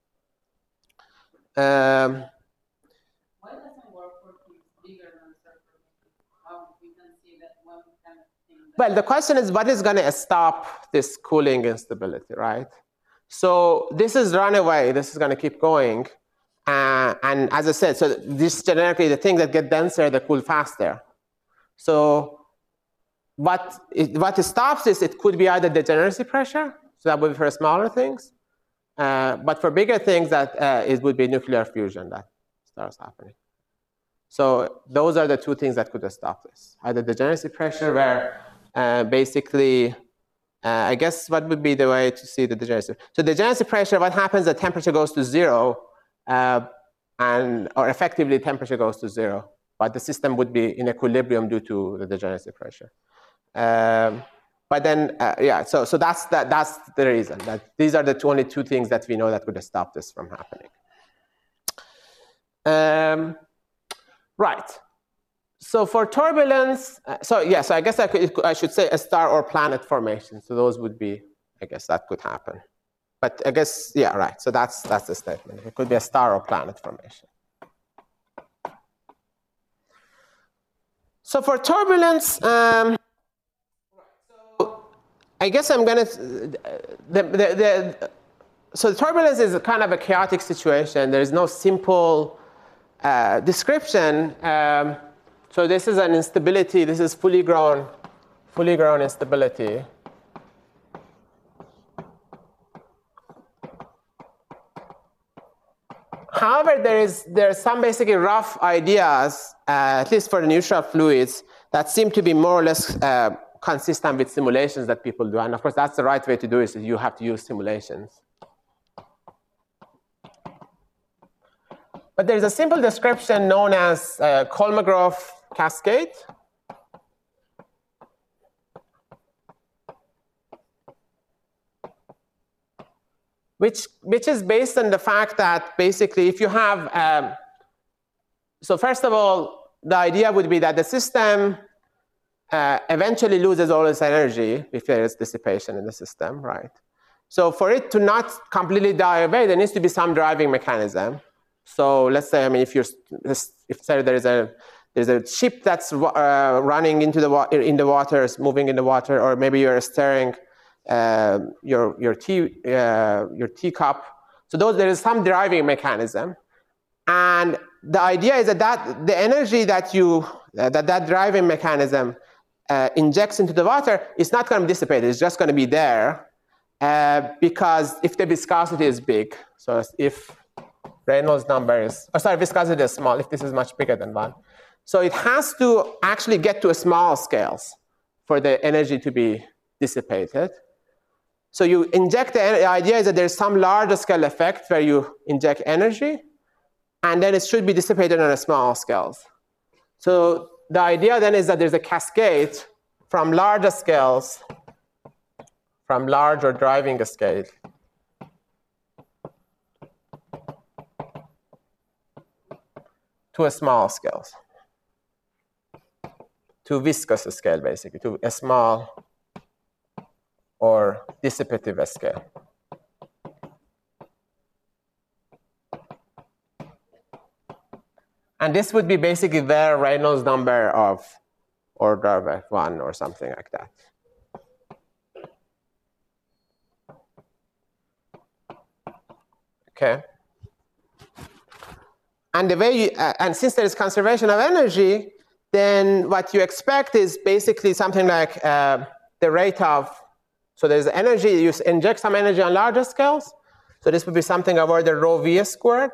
Um, Why doesn't it work for things bigger than circle? Um, we can see that one kind of thing. well, the question is, what is going to stop this cooling instability, right? So this is runaway. This is going to keep going. Uh, and as I said, so this generically, the things that get denser, they cool faster. So what, it, what stops this, it could be either degeneracy pressure, so that would be for smaller things. Uh, but for bigger things, that uh, it would be nuclear fusion that starts happening. So those are the two things that could stop this. Either degeneracy pressure, where uh, basically, uh, I guess what would be the way to see the degeneracy? So degeneracy pressure, what happens, the temperature goes to zero, uh, and or effectively temperature goes to zero, but the system would be in equilibrium due to the degeneracy pressure. Um, but then, uh, yeah, so, so that's, that, that's the reason. That these are the two, only two things that we know that could stop this from happening. Um, right. So for turbulence, uh, so yes, yeah, so I guess I, could, I should say a star or planet formation. So those would be, I guess that could happen. But I guess, yeah, right. So that's, that's the statement. It could be a star or planet formation. So for turbulence, um, so I guess I'm going to, the, the, the, so turbulence is kind of a chaotic situation. There is no simple uh, description. Um, so this is an instability. This is fully grown, fully grown instability. However, there is there are some basically rough ideas, uh, at least for the neutral fluids, that seem to be more or less uh, consistent with simulations that people do. And of course, that's the right way to do it, is you have to use simulations. But there's a simple description known as uh, Kolmogorov cascade. Which, which is based on the fact that basically if you have, um, so first of all, the idea would be that the system uh, eventually loses all its energy if there is dissipation in the system, right? So for it to not completely die away, there needs to be some driving mechanism. So let's say, I mean, if you're, if say there is a, there's a ship that's uh, running into the water, in the waters, moving in the water, or maybe you're steering Uh, your your tea uh, your teacup. So those, there is some driving mechanism, and the idea is that, that the energy that you uh, that that driving mechanism uh, injects into the water is not going to be dissipated. It's just going to be there uh, because if the viscosity is big, so if Reynolds number is, oh, sorry, viscosity is small. If this is much bigger than one, so it has to actually get to a small scales for the energy to be dissipated. So you inject the, the idea is that there's some larger scale effect where you inject energy, and then it should be dissipated on a small scales. So the idea then is that there's a cascade from larger scales, from larger driving scale, to a small scales, to viscous scale basically, to a small or dissipative scale. And this would be basically their Reynolds number of order of one or something like that. Okay. And the way you, uh, and since there is conservation of energy, then what you expect is basically something like uh, the rate of, so there's energy, you inject some energy on larger scales. So this would be something of order rho v squared.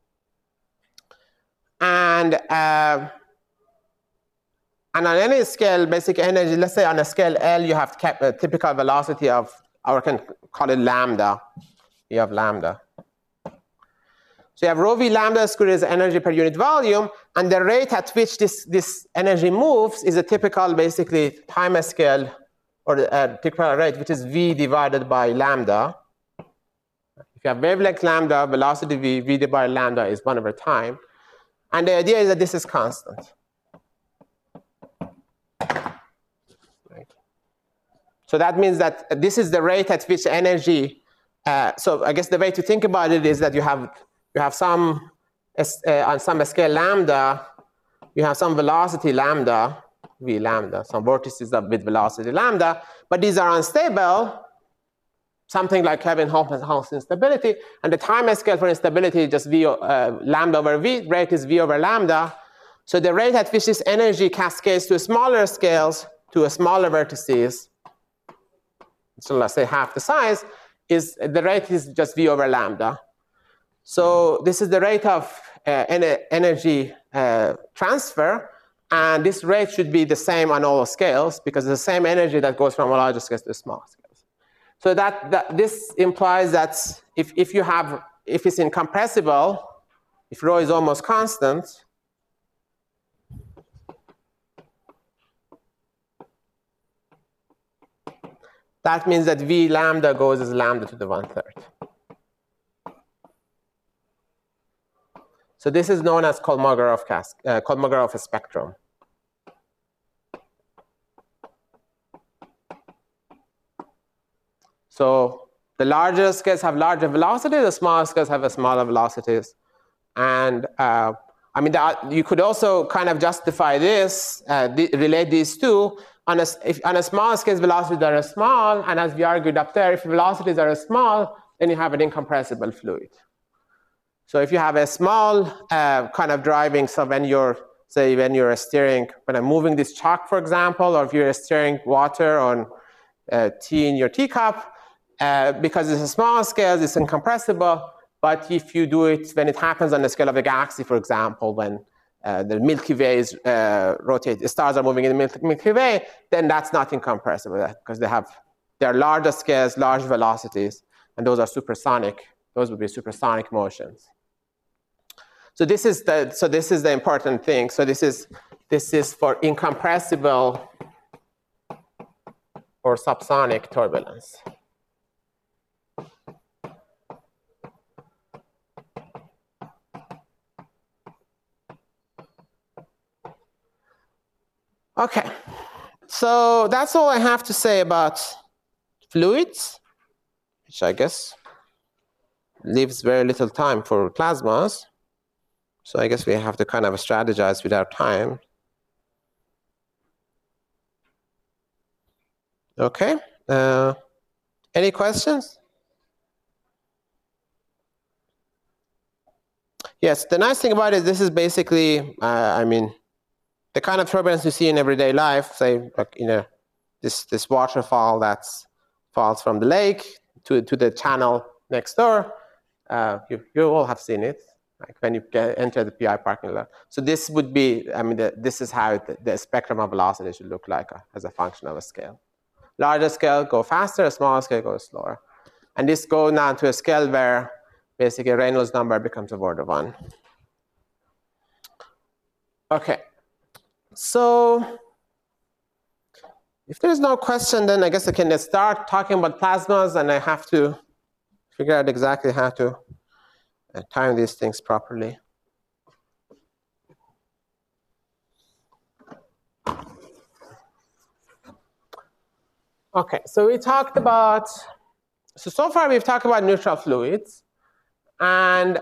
And, uh, and on any scale, basic energy, let's say on a scale L, you have kept a typical velocity of, or we can call it lambda. You have lambda. So you have rho v lambda squared is energy per unit volume, and the rate at which this, this energy moves is a typical, basically, time scale, or the uh, typical rate, which is v divided by lambda. If you have wavelength lambda, velocity v, v divided by lambda is one over time. And the idea is that this is constant. Right. So that means that this is the rate at which energy, uh, so I guess the way to think about it is that you have, you have some, uh, on some scale lambda, you have some velocity lambda, v lambda, some vortices with velocity lambda, but these are unstable, something like Kelvin-Hawkins instability, and the time scale for instability is just v, uh, lambda over v, rate is v over lambda. So the rate at which this energy cascades to smaller scales, to a smaller vertices, so let's say half the size, is the rate is just v over lambda. So this is the rate of uh, energy uh, transfer, and this rate should be the same on all scales because it's the same energy that goes from larger scales to small scales. So that, that this implies that if, if you have, if it's incompressible, if rho is almost constant, that means that v lambda goes as lambda to the one-third. So this is known as Kolmogorov cas uh, Kolmogorov spectrum. So the larger scales have larger velocities, the smaller scales have a smaller velocities. And uh, I mean, the, you could also kind of justify this, uh, the, relate these two. On a, if, on a small scale, velocities are small, and as we argued up there, if velocities are small, then you have an incompressible fluid. So if you have a small uh, kind of driving, so when you're, say, when you're steering, when I'm moving this chalk, for example, or if you're steering water on uh, tea in your teacup, uh, because it's a small scale, it's incompressible. But if you do it when it happens on the scale of the galaxy, for example, when uh, the Milky Way is uh, rotate, the stars are moving in the Milky Way, then that's not incompressible because they have, they're larger scales, large velocities, and those are supersonic. Those would be supersonic motions. So this is the, so this is the important thing. So this is, this is for incompressible or subsonic turbulence. Okay, so that's all I have to say about fluids, which I guess leaves very little time for plasmas. So I guess we have to kind of strategize with our time. Okay, uh, any questions? Yes, the nice thing about it, this is basically, uh, I mean, the kind of turbulence you see in everyday life, say, like, you know, this, this waterfall that falls from the lake to, to the channel next door, uh, you, you all have seen it, like when you get, enter the P I parking lot. So this would be, I mean, the, this is how the, the spectrum of velocity should look like uh, as a function of a scale. Larger scale go faster, a smaller scale goes slower. And this goes now to a scale where basically Reynolds number becomes a order one. Okay. So if there's no question, then I guess I can start talking about plasmas, and I have to figure out exactly how to uh, time these things properly. Okay, so we talked about, so so far we've talked about neutral fluids, and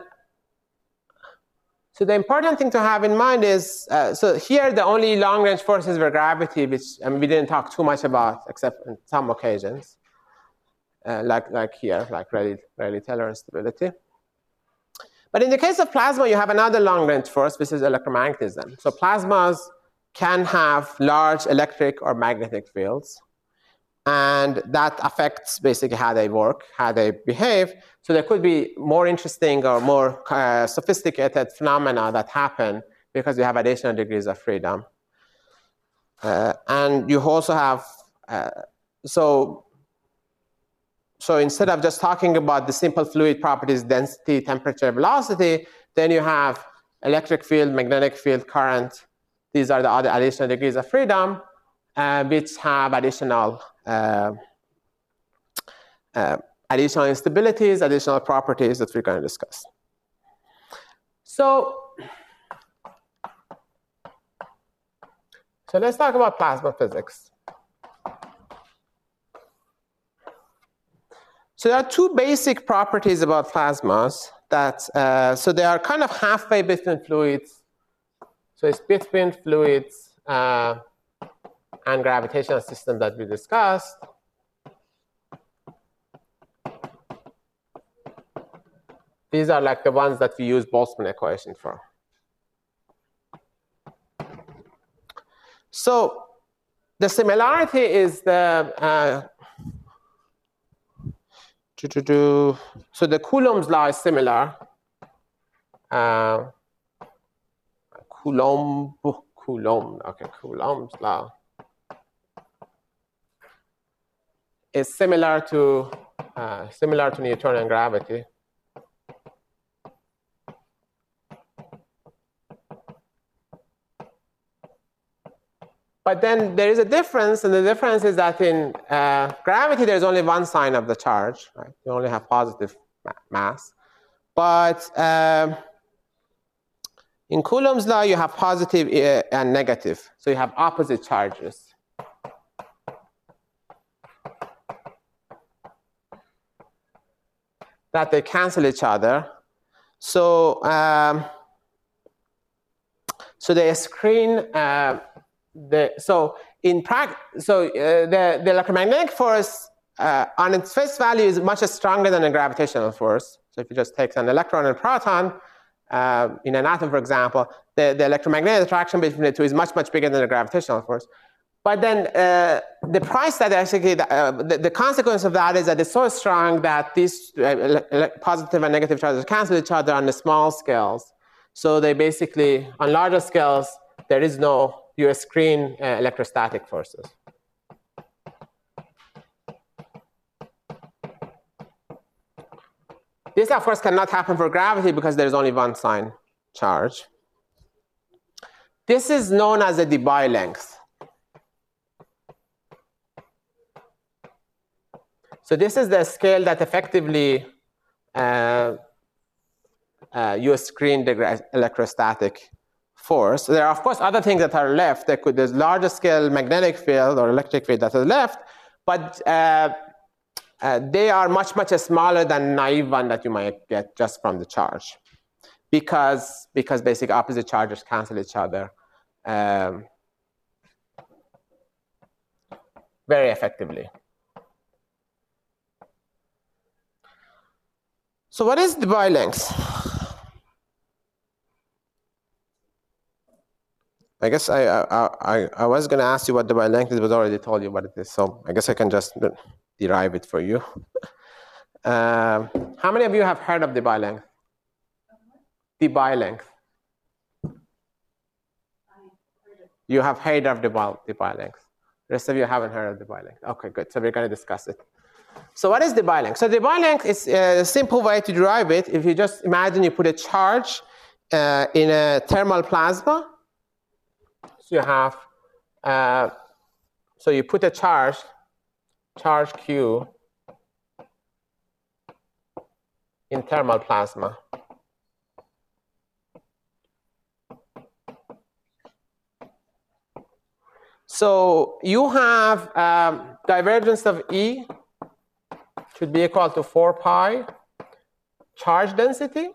so the important thing to have in mind is, uh, so here the only long-range forces were gravity, which I mean, we didn't talk too much about, except in some occasions, uh, like, like here, like Rayleigh-Taylor instability. But in the case of plasma, you have another long-range force, which is electromagnetism. So plasmas can have large electric or magnetic fields, and that affects basically how they work, how they behave. So there could be more interesting or more uh, sophisticated phenomena that happen because you have additional degrees of freedom. Uh, and you also have, uh, so, so instead of just talking about the simple fluid properties, density, temperature, velocity, then you have electric field, magnetic field, current. These are the other additional degrees of freedom, uh, which have additional Uh, uh, additional instabilities, additional properties that we're going to discuss. So, so let's talk about plasma physics. So there are two basic properties about plasmas that, uh, so they are kind of halfway between fluids. So it's between fluids uh, and gravitational system that we discussed. These are like the ones that we use Boltzmann equation for. So the similarity is the, uh, so the Coulomb's law is similar. Uh, Coulomb, Coulomb, okay, Coulomb's law is similar to, uh, similar to Newtonian gravity. But then there is a difference, and the difference is that in uh, gravity, there's only one sign of the charge, right? You only have positive ma mass. But um, in Coulomb's law, you have positive uh, and negative. So you have opposite charges. That they cancel each other. So, um, so they screen. Uh, The, so in practice, so uh, the, the electromagnetic force uh, on its face value is much stronger than a gravitational force. So if you just take an electron and a proton uh, in an atom, for example, the, the electromagnetic attraction between the two is much, much bigger than the gravitational force. But then uh, the price that actually, uh, the, the consequence of that is that it's so strong that these uh, positive and negative charges cancel each other on the small scales. So they basically, on larger scales, there is no, you screen uh, electrostatic forces. This, of course, cannot happen for gravity because there's only one sign charge. This is known as the Debye length. So this is the scale that effectively uh, uh, you screen the electrostatic force. There are, of course, other things that are left. There could, there's larger scale magnetic field or electric field that is left, but uh, uh, they are much, much smaller than naive one that you might get just from the charge, because because basic opposite charges cancel each other um, very effectively. So what is the Debye length? I guess I, I, I, I was going to ask you what the Debye length is, but I already told you what it is. So I guess I can just derive it for you. uh, how many of you have heard of the Debye length? Debye length. You have heard of the Debye length. The rest of you haven't heard of the Debye length. Okay, good. So we're going to discuss it. So what is the Debye length? So the Debye length is a simple way to derive it. If you just imagine you put a charge uh, in a thermal plasma. So you have, uh, so you put a charge, charge Q in thermal plasma. So you have um, divergence of E should be equal to four pi charge density.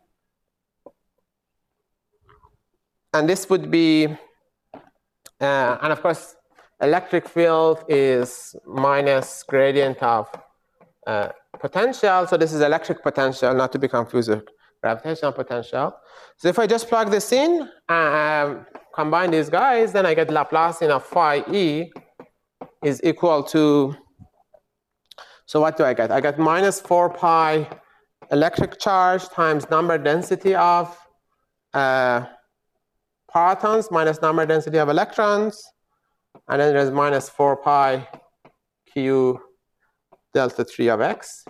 And this would be, uh, and of course, electric field is minus gradient of uh, potential. So this is electric potential, not to be confused with gravitational potential. So if I just plug this in, um, combine these guys, then I get Laplacian of phi E is equal to, so what do I get? I get minus four pi electric charge times number density of uh, protons minus number density of electrons. And then there's minus four pi Q delta three of X.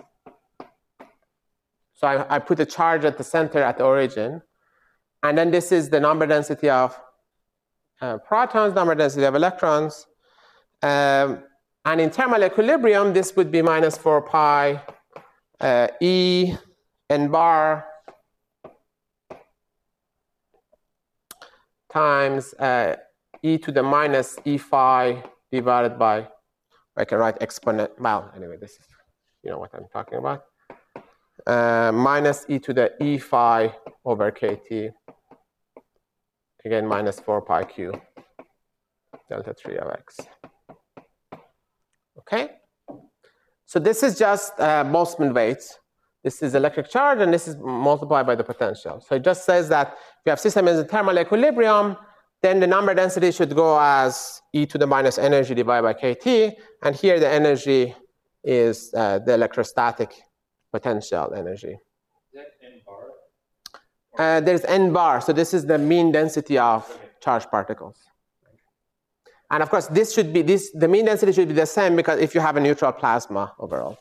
So I, I put a charge at the center at the origin. And then this is the number density of uh, protons, number density of electrons. Um, and in thermal equilibrium, this would be minus four pi uh, E n bar times uh, e to the minus E phi divided by, I can write exponent, well, anyway, this is, you know what I'm talking about, uh, minus e to the E phi over kt, again, minus four pi q delta three of x. Okay? So this is just uh, Boltzmann weights. This is electric charge, and this is multiplied by the potential. So it just says that if you have system in thermal equilibrium, then the number density should go as e to the minus energy divided by kt, and here the energy is uh, the electrostatic potential energy. Is that n bar? Uh, there's n bar, so this is the mean density of Okay. charged particles. And of course, this should be this. The mean density should be the same because if you have a neutral plasma overall.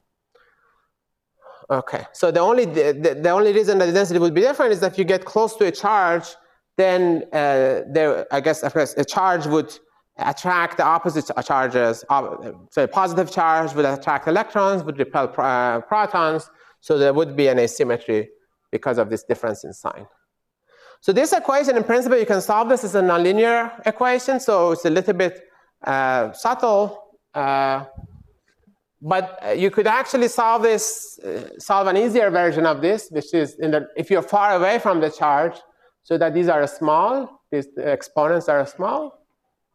Okay, so the only the, the, the only reason that the density would be different is that if you get close to a charge, then uh, there, I guess, of course, a charge would attract the opposite charges. Uh, so a positive charge would attract electrons, would repel pro uh, protons. So there would be an asymmetry because of this difference in sign. So this equation, in principle, you can solve this as a nonlinear equation. So it's a little bit uh, subtle, uh, but you could actually solve this, uh, solve an easier version of this, which is in the, if you're far away from the charge, so that these are small, these exponents are small.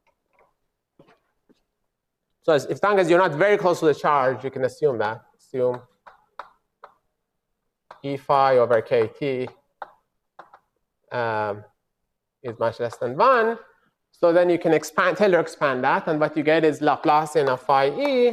So as, as long as you're not very close to the charge, you can assume that. Assume E phi over kt um, is much less than one. So then you can expand, Taylor expand that, and what you get is Laplacian of phi e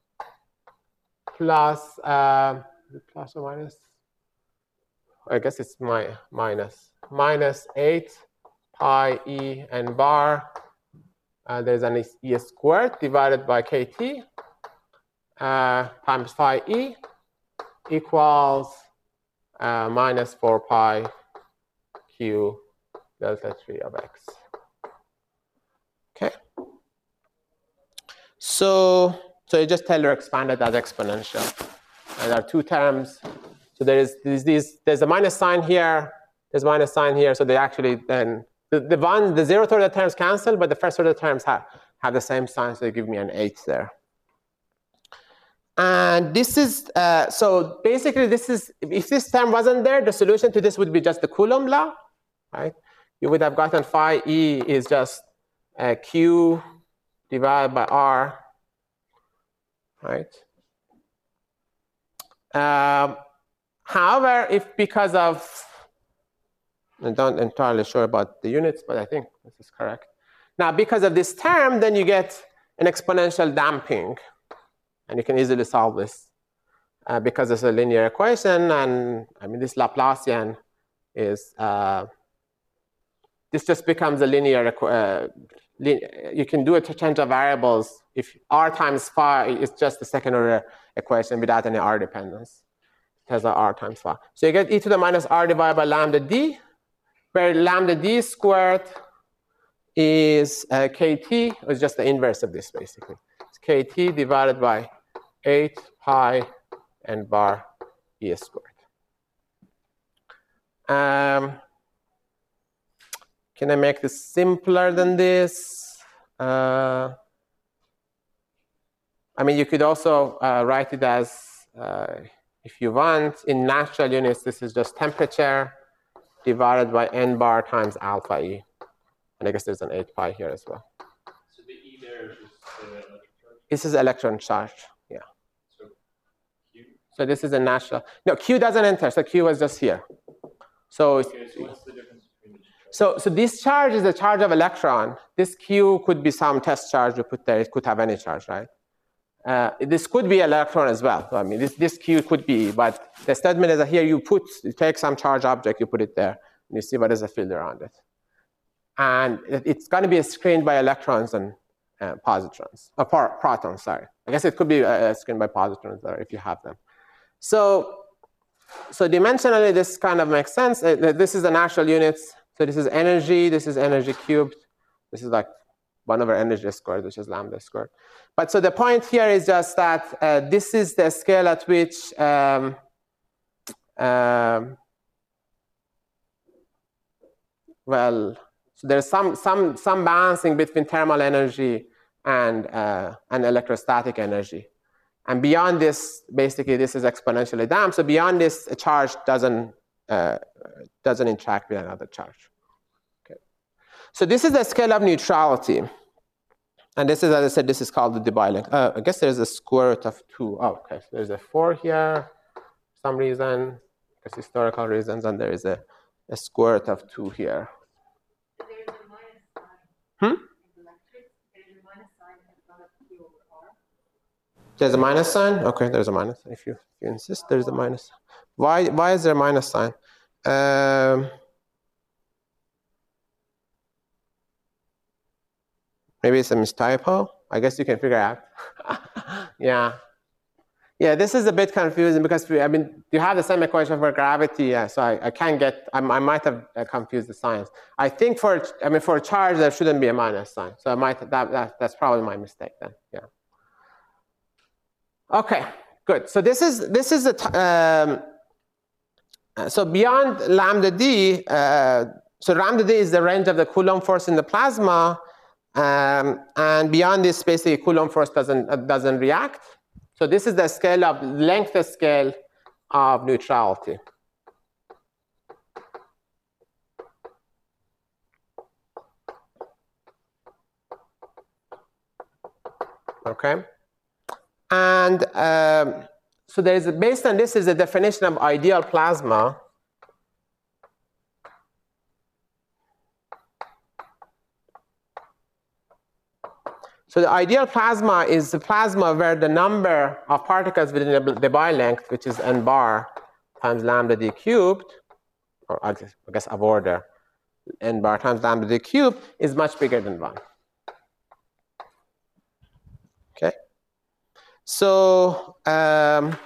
plus, uh, plus or minus, I guess it's my minus, minus eight pi e n bar. Uh, there's an e squared divided by kt uh, times phi e equals uh, minus four pi q delta three of x. Okay. So, so you just Taylor expanded as exponential. And there are two terms. So there is these, these, there's a minus sign here, there's a minus sign here. So they actually then, the, the one, the zeroth order terms cancel, but the first order terms have, have the same sign. So they give me an eight there. And this is, uh, so basically this is, if this term wasn't there, the solution to this would be just the Coulomb law, right? You would have gotten phi e is just uh, q divided by r, right? Um, however, if because of, I'm not entirely sure about the units, but I think this is correct. Now, because of this term, then you get an exponential damping. And you can easily solve this uh, because it's a linear equation. And I mean, this Laplacian is, uh, this just becomes a linear, uh, lin you can do a change of variables if r times phi is just the second order equation without any r dependence. It has a r times phi. So you get e to the minus r divided by lambda d, where lambda d squared is uh, kt, it's just the inverse of this basically. It's kt divided by eight pi n bar e squared. Um, can I make this simpler than this? Uh, I mean, you could also uh, write it as, uh, if you want, in natural units, this is just temperature divided by n bar times alpha e. And I guess there's an eight pi here as well. So the E there is just the electric charge? This is electron charge, yeah. So Q? So this is a natural, no, Q doesn't enter, so Q was just here. So, Okay, so what's the difference between the two charges? so, so this charge is the charge of electron. This Q could be some test charge we put there. It could have any charge, right? Uh, this could be electron as well. So, I mean, this, this Q could be, but the statement is that here you put, you take some charge object, you put it there, and you see what is the field around it. And it's going to be screened by electrons and uh, positrons, or protons, sorry. I guess it could be uh, screened by positrons there if you have them. So, so dimensionally, this kind of makes sense. Uh, this is the natural units. So this is energy, this is energy cubed. This is like one over energy squared, which is lambda squared. But so the point here is just that uh, this is the scale at which um, um, well, so there's some, some, some balancing between thermal energy and, uh, and electrostatic energy. And beyond this, basically, this is exponentially damped. So beyond this, a charge doesn't, uh, doesn't interact with another charge. Okay. So this is the scale of neutrality. And this is, as I said, this is called the Debye length. Uh, I guess there's a square root of two. Oh, okay. So there's a four here for some reason, because historical reasons, and there is a, a square root of two here. There's a minus sign. Hmm? In electric, there's a minus sign in front of Q over R. There's a minus sign? Okay, there's a minus. If you, if you insist, there's a minus. Why, why is there a minus sign? Um, maybe it's a mistypo. I guess you can figure out. Yeah. Yeah, this is a bit confusing because, we, I mean, you have the same equation for gravity, yeah, so I, I can't get, I, I might have uh, confused the signs. I think for, I mean, for a charge, there shouldn't be a minus sign. So I might, that, that, that's probably my mistake then, yeah. Okay, good. So this is, this is the, um, so beyond lambda d, uh, so lambda d is the range of the Coulomb force in the plasma, um, and beyond this, basically, Coulomb force doesn't, uh, doesn't react. So this is the scale of length scale of neutrality. Okay, and um, so there is a, based on this is the definition of ideal plasma. So the ideal plasma is the plasma where the number of particles within the Debye length, which is n bar times lambda d cubed, or I guess, I guess of order, n bar times lambda d cubed, is much bigger than one. Okay. So, um,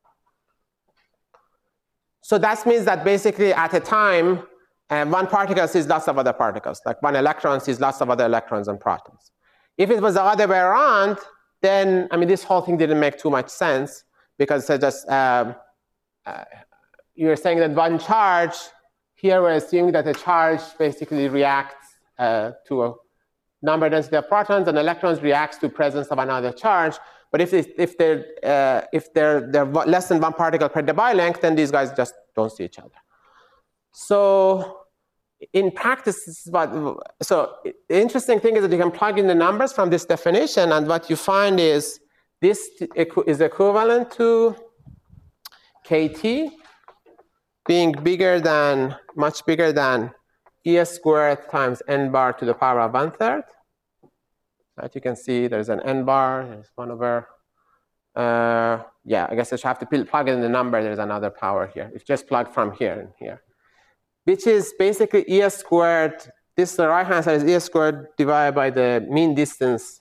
so that means that basically at a time, uh, one particle sees lots of other particles, like one electron sees lots of other electrons and protons. If it was the other way around, then, I mean, this whole thing didn't make too much sense because it's just, um, uh, you're saying that one charge, here we're assuming that a charge basically reacts uh, to a number density of protons and electrons reacts to presence of another charge. But if, they, if, they're, uh, if they're, they're less than one particle per Debye length, then these guys just don't see each other. So in practice, this is what, so the interesting thing is that you can plug in the numbers from this definition, and what you find is this is equivalent to K T being bigger than, much bigger than E squared times n bar to the power of one third. Right, you can see there's an n bar, there's one over, uh, yeah, I guess I should have to plug in the number, there's another power here. It's just plugged from here and here, which is basically E squared, this the right hand side is E squared divided by the mean distance,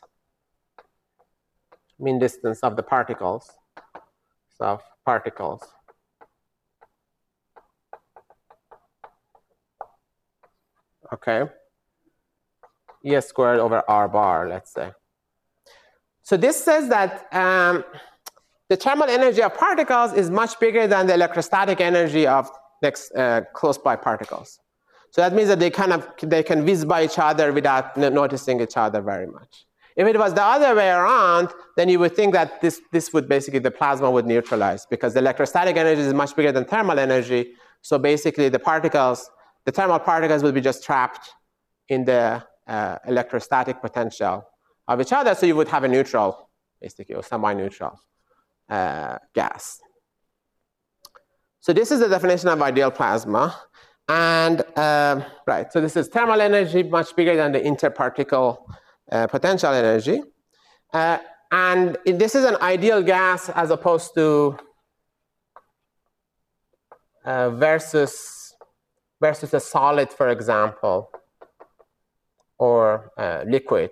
mean distance of the particles, of particles. Okay. E squared over R bar, let's say. So this says that um, the thermal energy of particles is much bigger than the electrostatic energy of next uh, close by particles. So that means that they kind of they can whiz by each other without noticing each other very much. If it was the other way around, then you would think that this this would basically the plasma would neutralize because the electrostatic energy is much bigger than thermal energy. So basically the particles, the thermal particles will be just trapped in the uh, electrostatic potential of each other. So you would have a neutral, basically, or semi-neutral uh, gas. So this is the definition of ideal plasma. And, um, right, so this is thermal energy much bigger than the interparticle uh, potential energy. Uh, and it, this is an ideal gas as opposed to uh, versus, versus a solid, for example, or uh, liquid.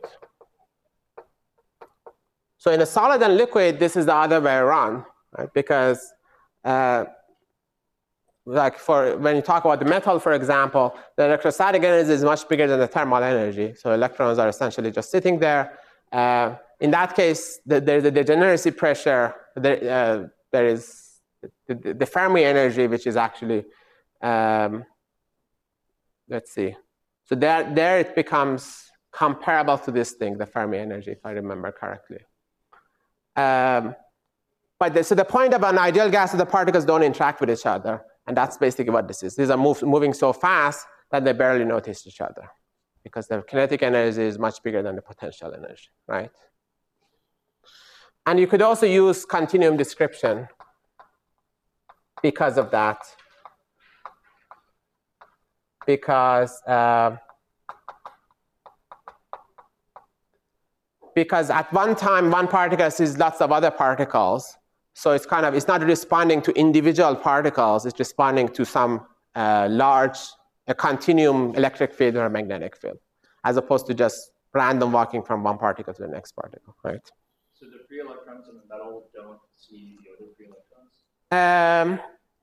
So in a solid and liquid, this is the other way around, right? Because uh, like for when you talk about the metal, for example, the electrostatic energy is much bigger than the thermal energy. So electrons are essentially just sitting there. Uh, in that case, the, there's a degeneracy pressure. There, uh, there is the, the, the Fermi energy, which is actually, um, let's see. So there, there it becomes comparable to this thing, the Fermi energy, if I remember correctly. Um, but the, so the point of an ideal gas is the particles don't interact with each other. And that's basically what this is. These are move, moving so fast that they barely notice each other because the kinetic energy is much bigger than the potential energy, right? And you could also use continuum description because of that. Because, uh, because at one time, one particle sees lots of other particles. So it's kind of, it's not responding to individual particles, it's responding to some uh, large, a continuum electric field or a magnetic field, as opposed to just random walking from one particle to the next particle, right? So the free electrons in the metal don't see the other free electrons? Um,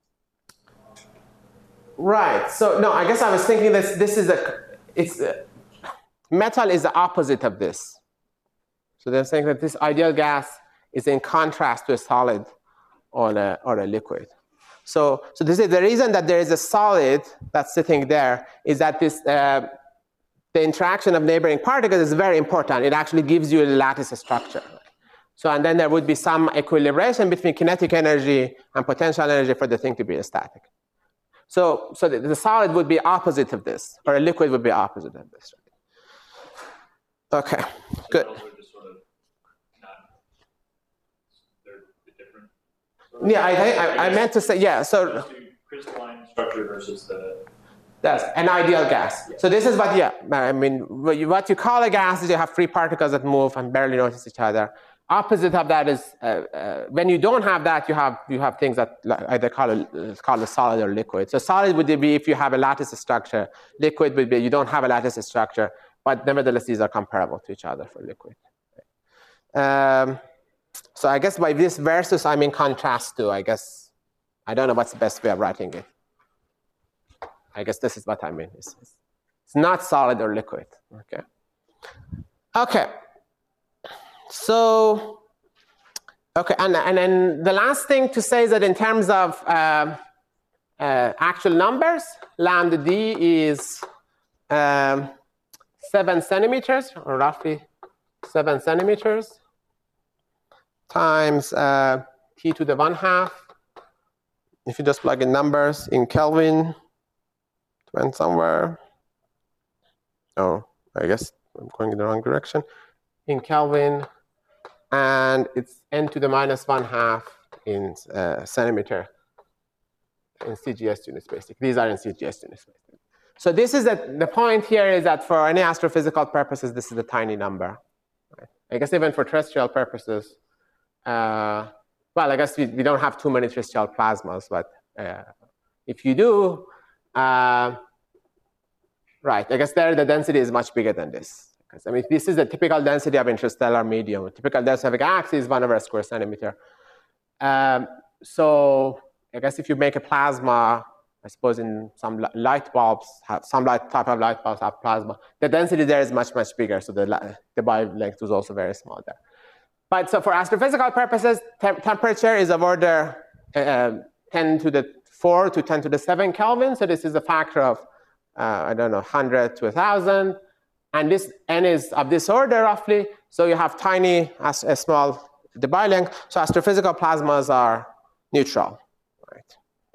right, so no, I guess I was thinking this, this is a, it's, a, metal is the opposite of this. So they're saying that this ideal gas is in contrast to a solid or a, or a liquid. So, so this is the reason that there is a solid that's sitting there is that this, uh, the interaction of neighboring particles is very important. It actually gives you a lattice structure. So, and then there would be some equilibration between kinetic energy and potential energy for the thing to be static. So, so the, the solid would be opposite of this, or a liquid would be opposite of this. Okay, So good. metals are just sort of not, they're different. Sort of. Yeah, I, I, I meant to say, yeah, so Those two crystalline structure versus the. that's an ideal gas. So this is what, yeah, I mean, what you, what you call a gas is you have free particles that move and barely notice each other. Opposite of that is, uh, uh, when you don't have that, you have, you have things that either call a, call a solid or liquid. So solid would be if you have a lattice structure. Liquid would be you don't have a lattice structure, but nevertheless, these are comparable to each other for liquid. Um, so I guess by this versus, I'm in contrast to, I guess, I don't know what's the best way of writing it. I guess this is what I mean. It's, it's not solid or liquid, okay? Okay, so, okay, and, and then the last thing to say is that in terms of uh, uh, actual numbers, lambda d is um, seven centimeters, or roughly seven centimeters, times uh, t to the one half. If you just plug in numbers in Kelvin, it went somewhere. Oh, I guess I'm going in the wrong direction. In Kelvin, and it's n to the minus one half in uh, centimeter in C G S units, basically. These are in C G S units. So this is a, the point here is that for any astrophysical purposes, this is a tiny number. Right? I guess even for terrestrial purposes, uh, well, I guess we, we don't have too many terrestrial plasmas, but uh, if you do, uh, right, I guess there the density is much bigger than this. Because I mean, this is the typical density of interstellar medium. The typical density of a galaxy is one over a square centimeter. Um, so I guess if you make a plasma, I suppose in some light bulbs, have some light type of light bulbs have plasma. The density there is much, much bigger. So the, the Debye length was also very small there. But so for astrophysical purposes, te temperature is of order uh, ten to the four to ten to the seven Kelvin. So this is a factor of, uh, I don't know, one hundred to one thousand. And this n is of this order roughly. So you have tiny, as a small Debye length. So astrophysical plasmas are neutral. Right.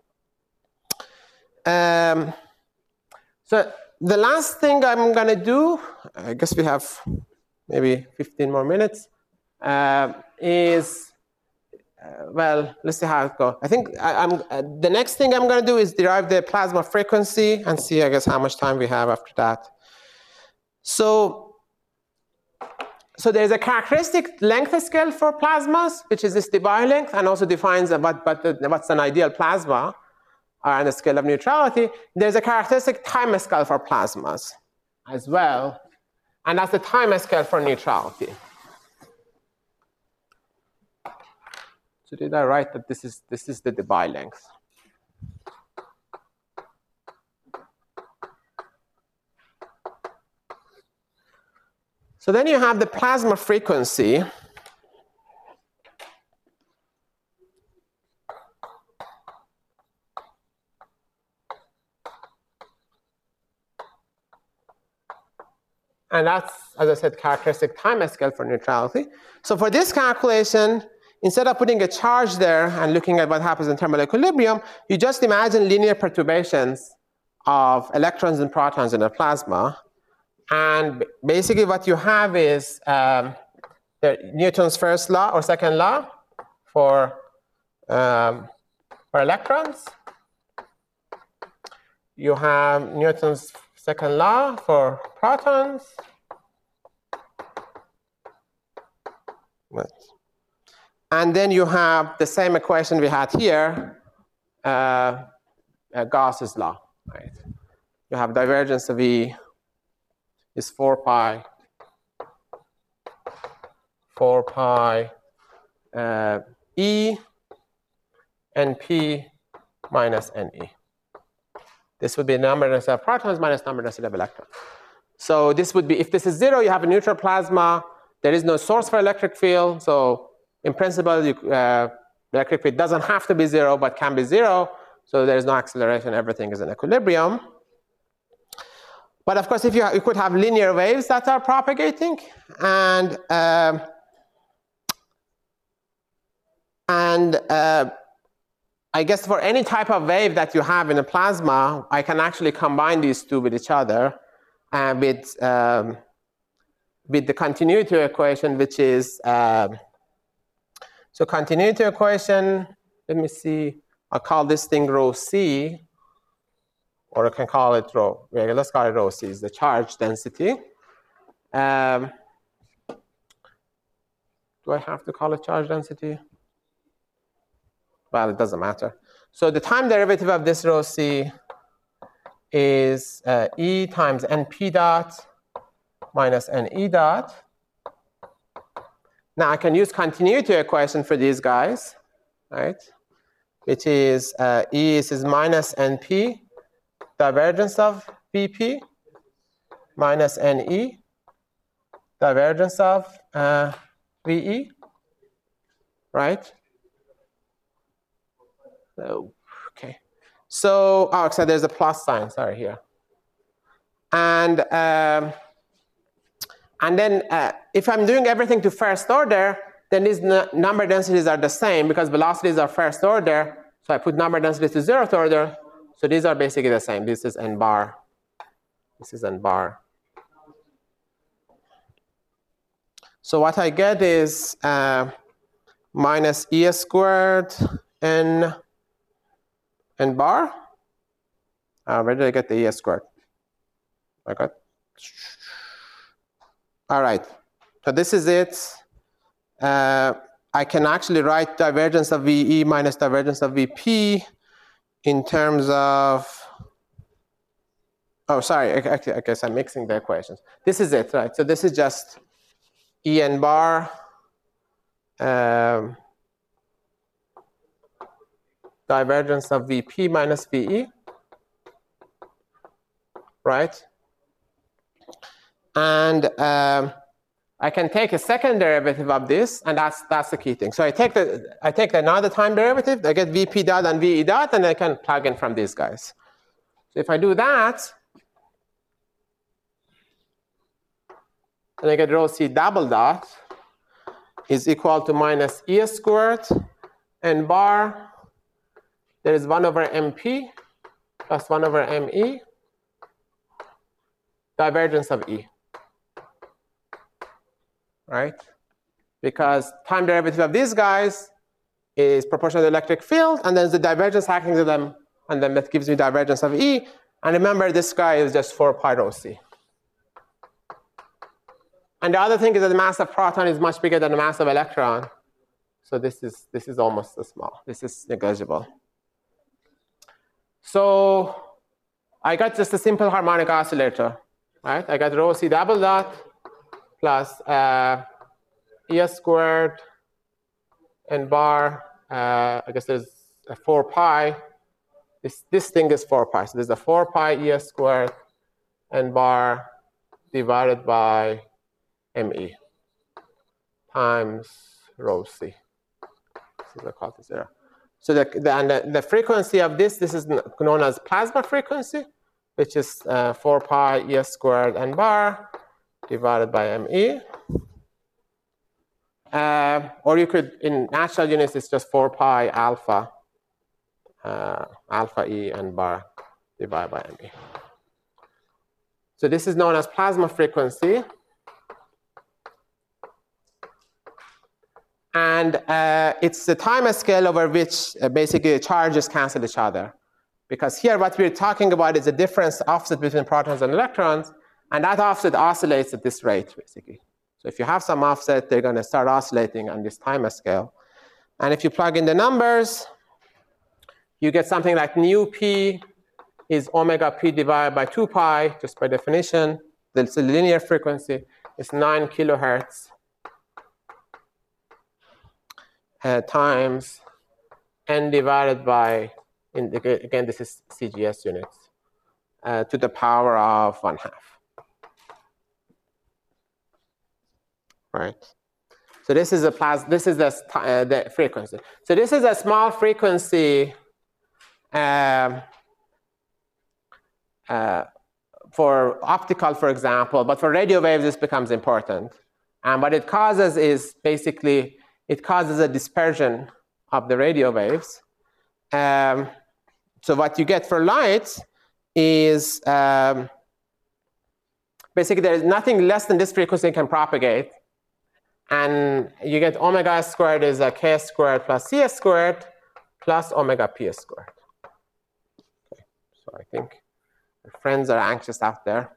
Um, so the last thing I'm going to do, I guess we have maybe fifteen more minutes, uh, is, uh, well, let's see how it goes. I think I, I'm, uh, the next thing I'm going to do is derive the plasma frequency and see, I guess, how much time we have after that. So, so there's a characteristic length scale for plasmas, which is this Debye length, and also defines what, what the, what's an ideal plasma on the scale of neutrality. There's a characteristic time scale for plasmas as well, and that's the time scale for neutrality. So did I write that this is, this is the Debye length? So then you have the plasma frequency. And that's, as I said, characteristic time scale for neutrality. So for this calculation, instead of putting a charge there and looking at what happens in thermal equilibrium, you just imagine linear perturbations of electrons and protons in a plasma. And basically what you have is um, the Newton's first law or second law for, um, for electrons. You have Newton's second law for protons. And then you have the same equation we had here, uh, uh, Gauss's law. Right? You have divergence of E is four pi, four pi uh, E N P minus N E. This would be number density of protons minus number density of electrons. So this would be, if this is zero, you have a neutral plasma. There is no source for electric field. So in principle, you, uh, electric field doesn't have to be zero, but can be zero. So there is no acceleration. Everything is in equilibrium. But of course, if you, you could have linear waves that are propagating, and um, and uh, I guess for any type of wave that you have in a plasma, I can actually combine these two with each other, and uh, with um, with the continuity equation, which is um, so continuity equation. Let me see. I'll call this thing rho C. Or I can call it rho. Yeah, let's call it rho C, is the charge density. Um, do I have to call it charge density? Well, it doesn't matter. So the time derivative of this rho C is uh, E times N P dot minus N E dot. Now I can use continuity equation for these guys, right? Which is uh, E is minus N P. Divergence of V P minus N E, divergence of uh, V E, right? So, okay. So, oh, so there's a plus sign, sorry, here. And, um, and then uh, if I'm doing everything to first order, then these number densities are the same because velocities are first order. So I put number density to zeroth order. So these are basically the same. This is n bar. This is n bar. So what I get is uh, minus E squared n n bar. Uh, where did I get the E squared? I got. All right. So this is it. Uh, I can actually write divergence of V E minus divergence of V P. In terms of, oh, sorry, actually, I guess I'm mixing the equations. This is it, right? So this is just E n bar um, divergence of V P minus V E, right? And um, I can take a second derivative of this, and that's that's the key thing. So I take the I take another time derivative, I get V P dot and V E dot, and I can plug in from these guys. So if I do that, and I get rho C double dot is equal to minus E squared n bar. There is one over M P plus one over M E, divergence of E. Right? Because time derivative of these guys is proportional to the electric field, and then the divergence acting to them, and then that gives me divergence of E. And remember, this guy is just four pi rho C. And the other thing is that the mass of proton is much bigger than the mass of electron. So this is, this is almost as small. This is negligible. So I got just a simple harmonic oscillator. Right? I got rho C double dot plus uh, E squared n bar. Uh, I guess there's a four pi. This, this thing is four pi. So there's a four pi E squared n bar divided by M E times rho C. This is equal to zero. So the, the, and the, the frequency of this, this is known as plasma frequency, which is uh, four pi E squared n bar divided by M E. Uh, or you could, in natural units, it's just four pi alpha, uh, alpha E and bar divided by M E. So this is known as plasma frequency. And uh, it's the time scale over which uh, basically the charges cancel each other. Because here what we're talking about is the difference offset between protons and electrons, and that offset oscillates at this rate, basically. So if you have some offset, they're going to start oscillating on this time scale. And if you plug in the numbers, you get something like nu p is omega p divided by two pi, just by definition. It's a linear frequency. It's nine kilohertz uh, times n divided by, in the, again, this is C G S units, uh, to the power of one half. Right. So this is a plas. This is the, uh, the frequency. So this is a small frequency um, uh, for optical, for example, but for radio waves this becomes important. And what it causes is basically it causes a dispersion of the radio waves. Um, so what you get for light is um, basically there is nothing less than this frequency can propagate. And you get omega squared is a k squared plus c squared plus omega p squared. Okay, so I think my friends are anxious out there.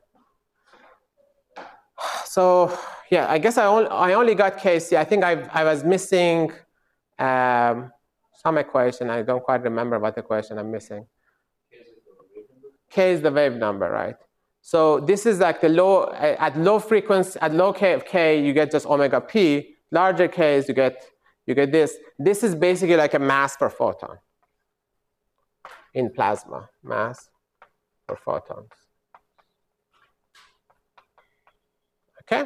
So yeah, I guess I only, I only got K C. I think I, I was missing um, some equation. I don't quite remember what equation I'm missing. K is the wave number, right? So this is like the low, at low frequency, at low K of K, you get just omega P. Larger Ks, you get, you get this. This is basically like a mass per photon in plasma, mass per photons. Okay?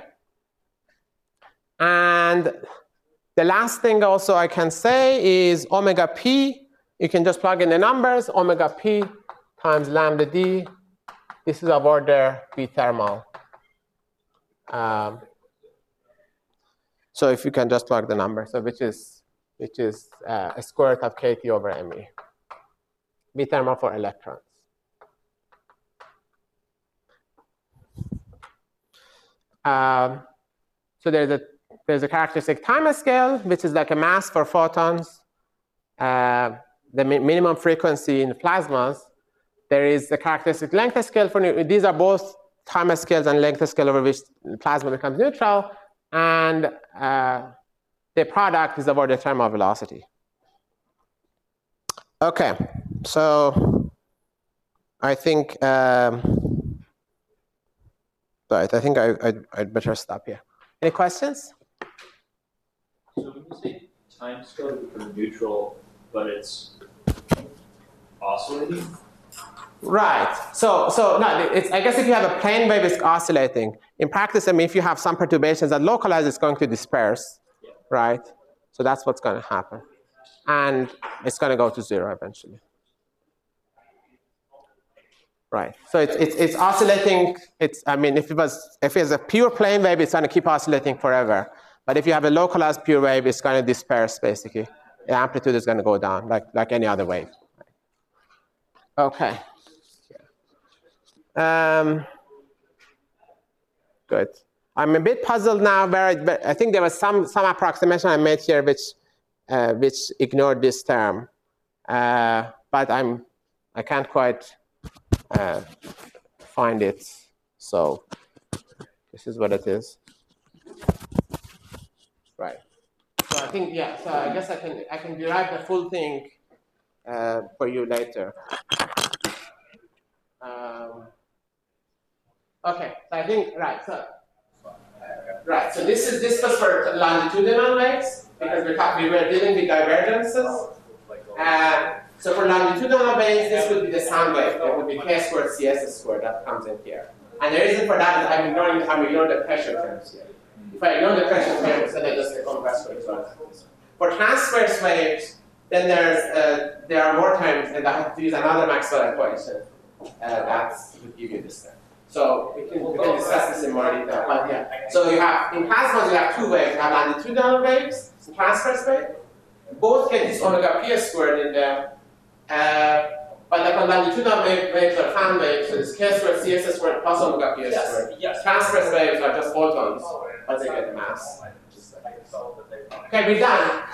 And the last thing also I can say is omega P. You can just plug in the numbers, omega P times lambda D. This is of order B thermal. Um, so if you can just plug the number, so which is which is uh, a square root of K T over M E. B thermal for electrons. Um, so there's a there's a characteristic time scale, which is like a mass for photons. Uh, the mi minimum frequency in plasmas. There is a characteristic length scale for new. These are both time scales and length scale over which plasma becomes neutral, and uh, the product is about the thermal velocity. Okay, so I think um, right. I think I, I'd, I'd better stop here. Any questions? So when you say time scale becomes neutral, but it's oscillating. Right. So, so no, it's, I guess if you have a plane wave, it's oscillating. In practice, I mean, if you have some perturbations that localize, it's going to disperse, Yeah. right? So that's what's going to happen. And it's going to go to zero eventually. Right. So it's, it's, it's oscillating. It's, I mean, if it was, if it's a pure plane wave, it's going to keep oscillating forever. But if you have a localized pure wave, it's going to disperse, basically. The amplitude is going to go down, like, like any other wave. Okay. Um, good. I'm a bit puzzled now. Where I, but I think there was some some approximation I made here which uh, which ignored this term, uh, but I'm I can't quite uh, find it. So this is what it is. Right. So I think yeah. So I guess I can I can derive the full thing uh, for you later. Um, Okay, so I think, right, so, uh, right, so this is, this was for longitudinal waves, because we're talking, we were dealing with divergences. Uh, so for longitudinal waves, this would be the sound wave. That would be K squared C S squared that comes in here. And the reason for that is I'm ignoring, I'm ignoring the pressure terms here. If I ignore the pressure terms, then I just become Westward. For transverse waves, then there's, uh, there are more terms, and I have to use another Maxwell equation uh, that would give you this term. So we can, we can discuss this in more detail. But yeah. So you have, in plasmas, you have two waves. You have longitudinal waves, transverse wave. Both get this omega p squared in there. Uh, but the longitudinal wave, waves are fan waves, so it's k squared, c s squared plus omega p Yes, squared. yes. Transverse waves are just photons, but they get mass. Okay, we're done.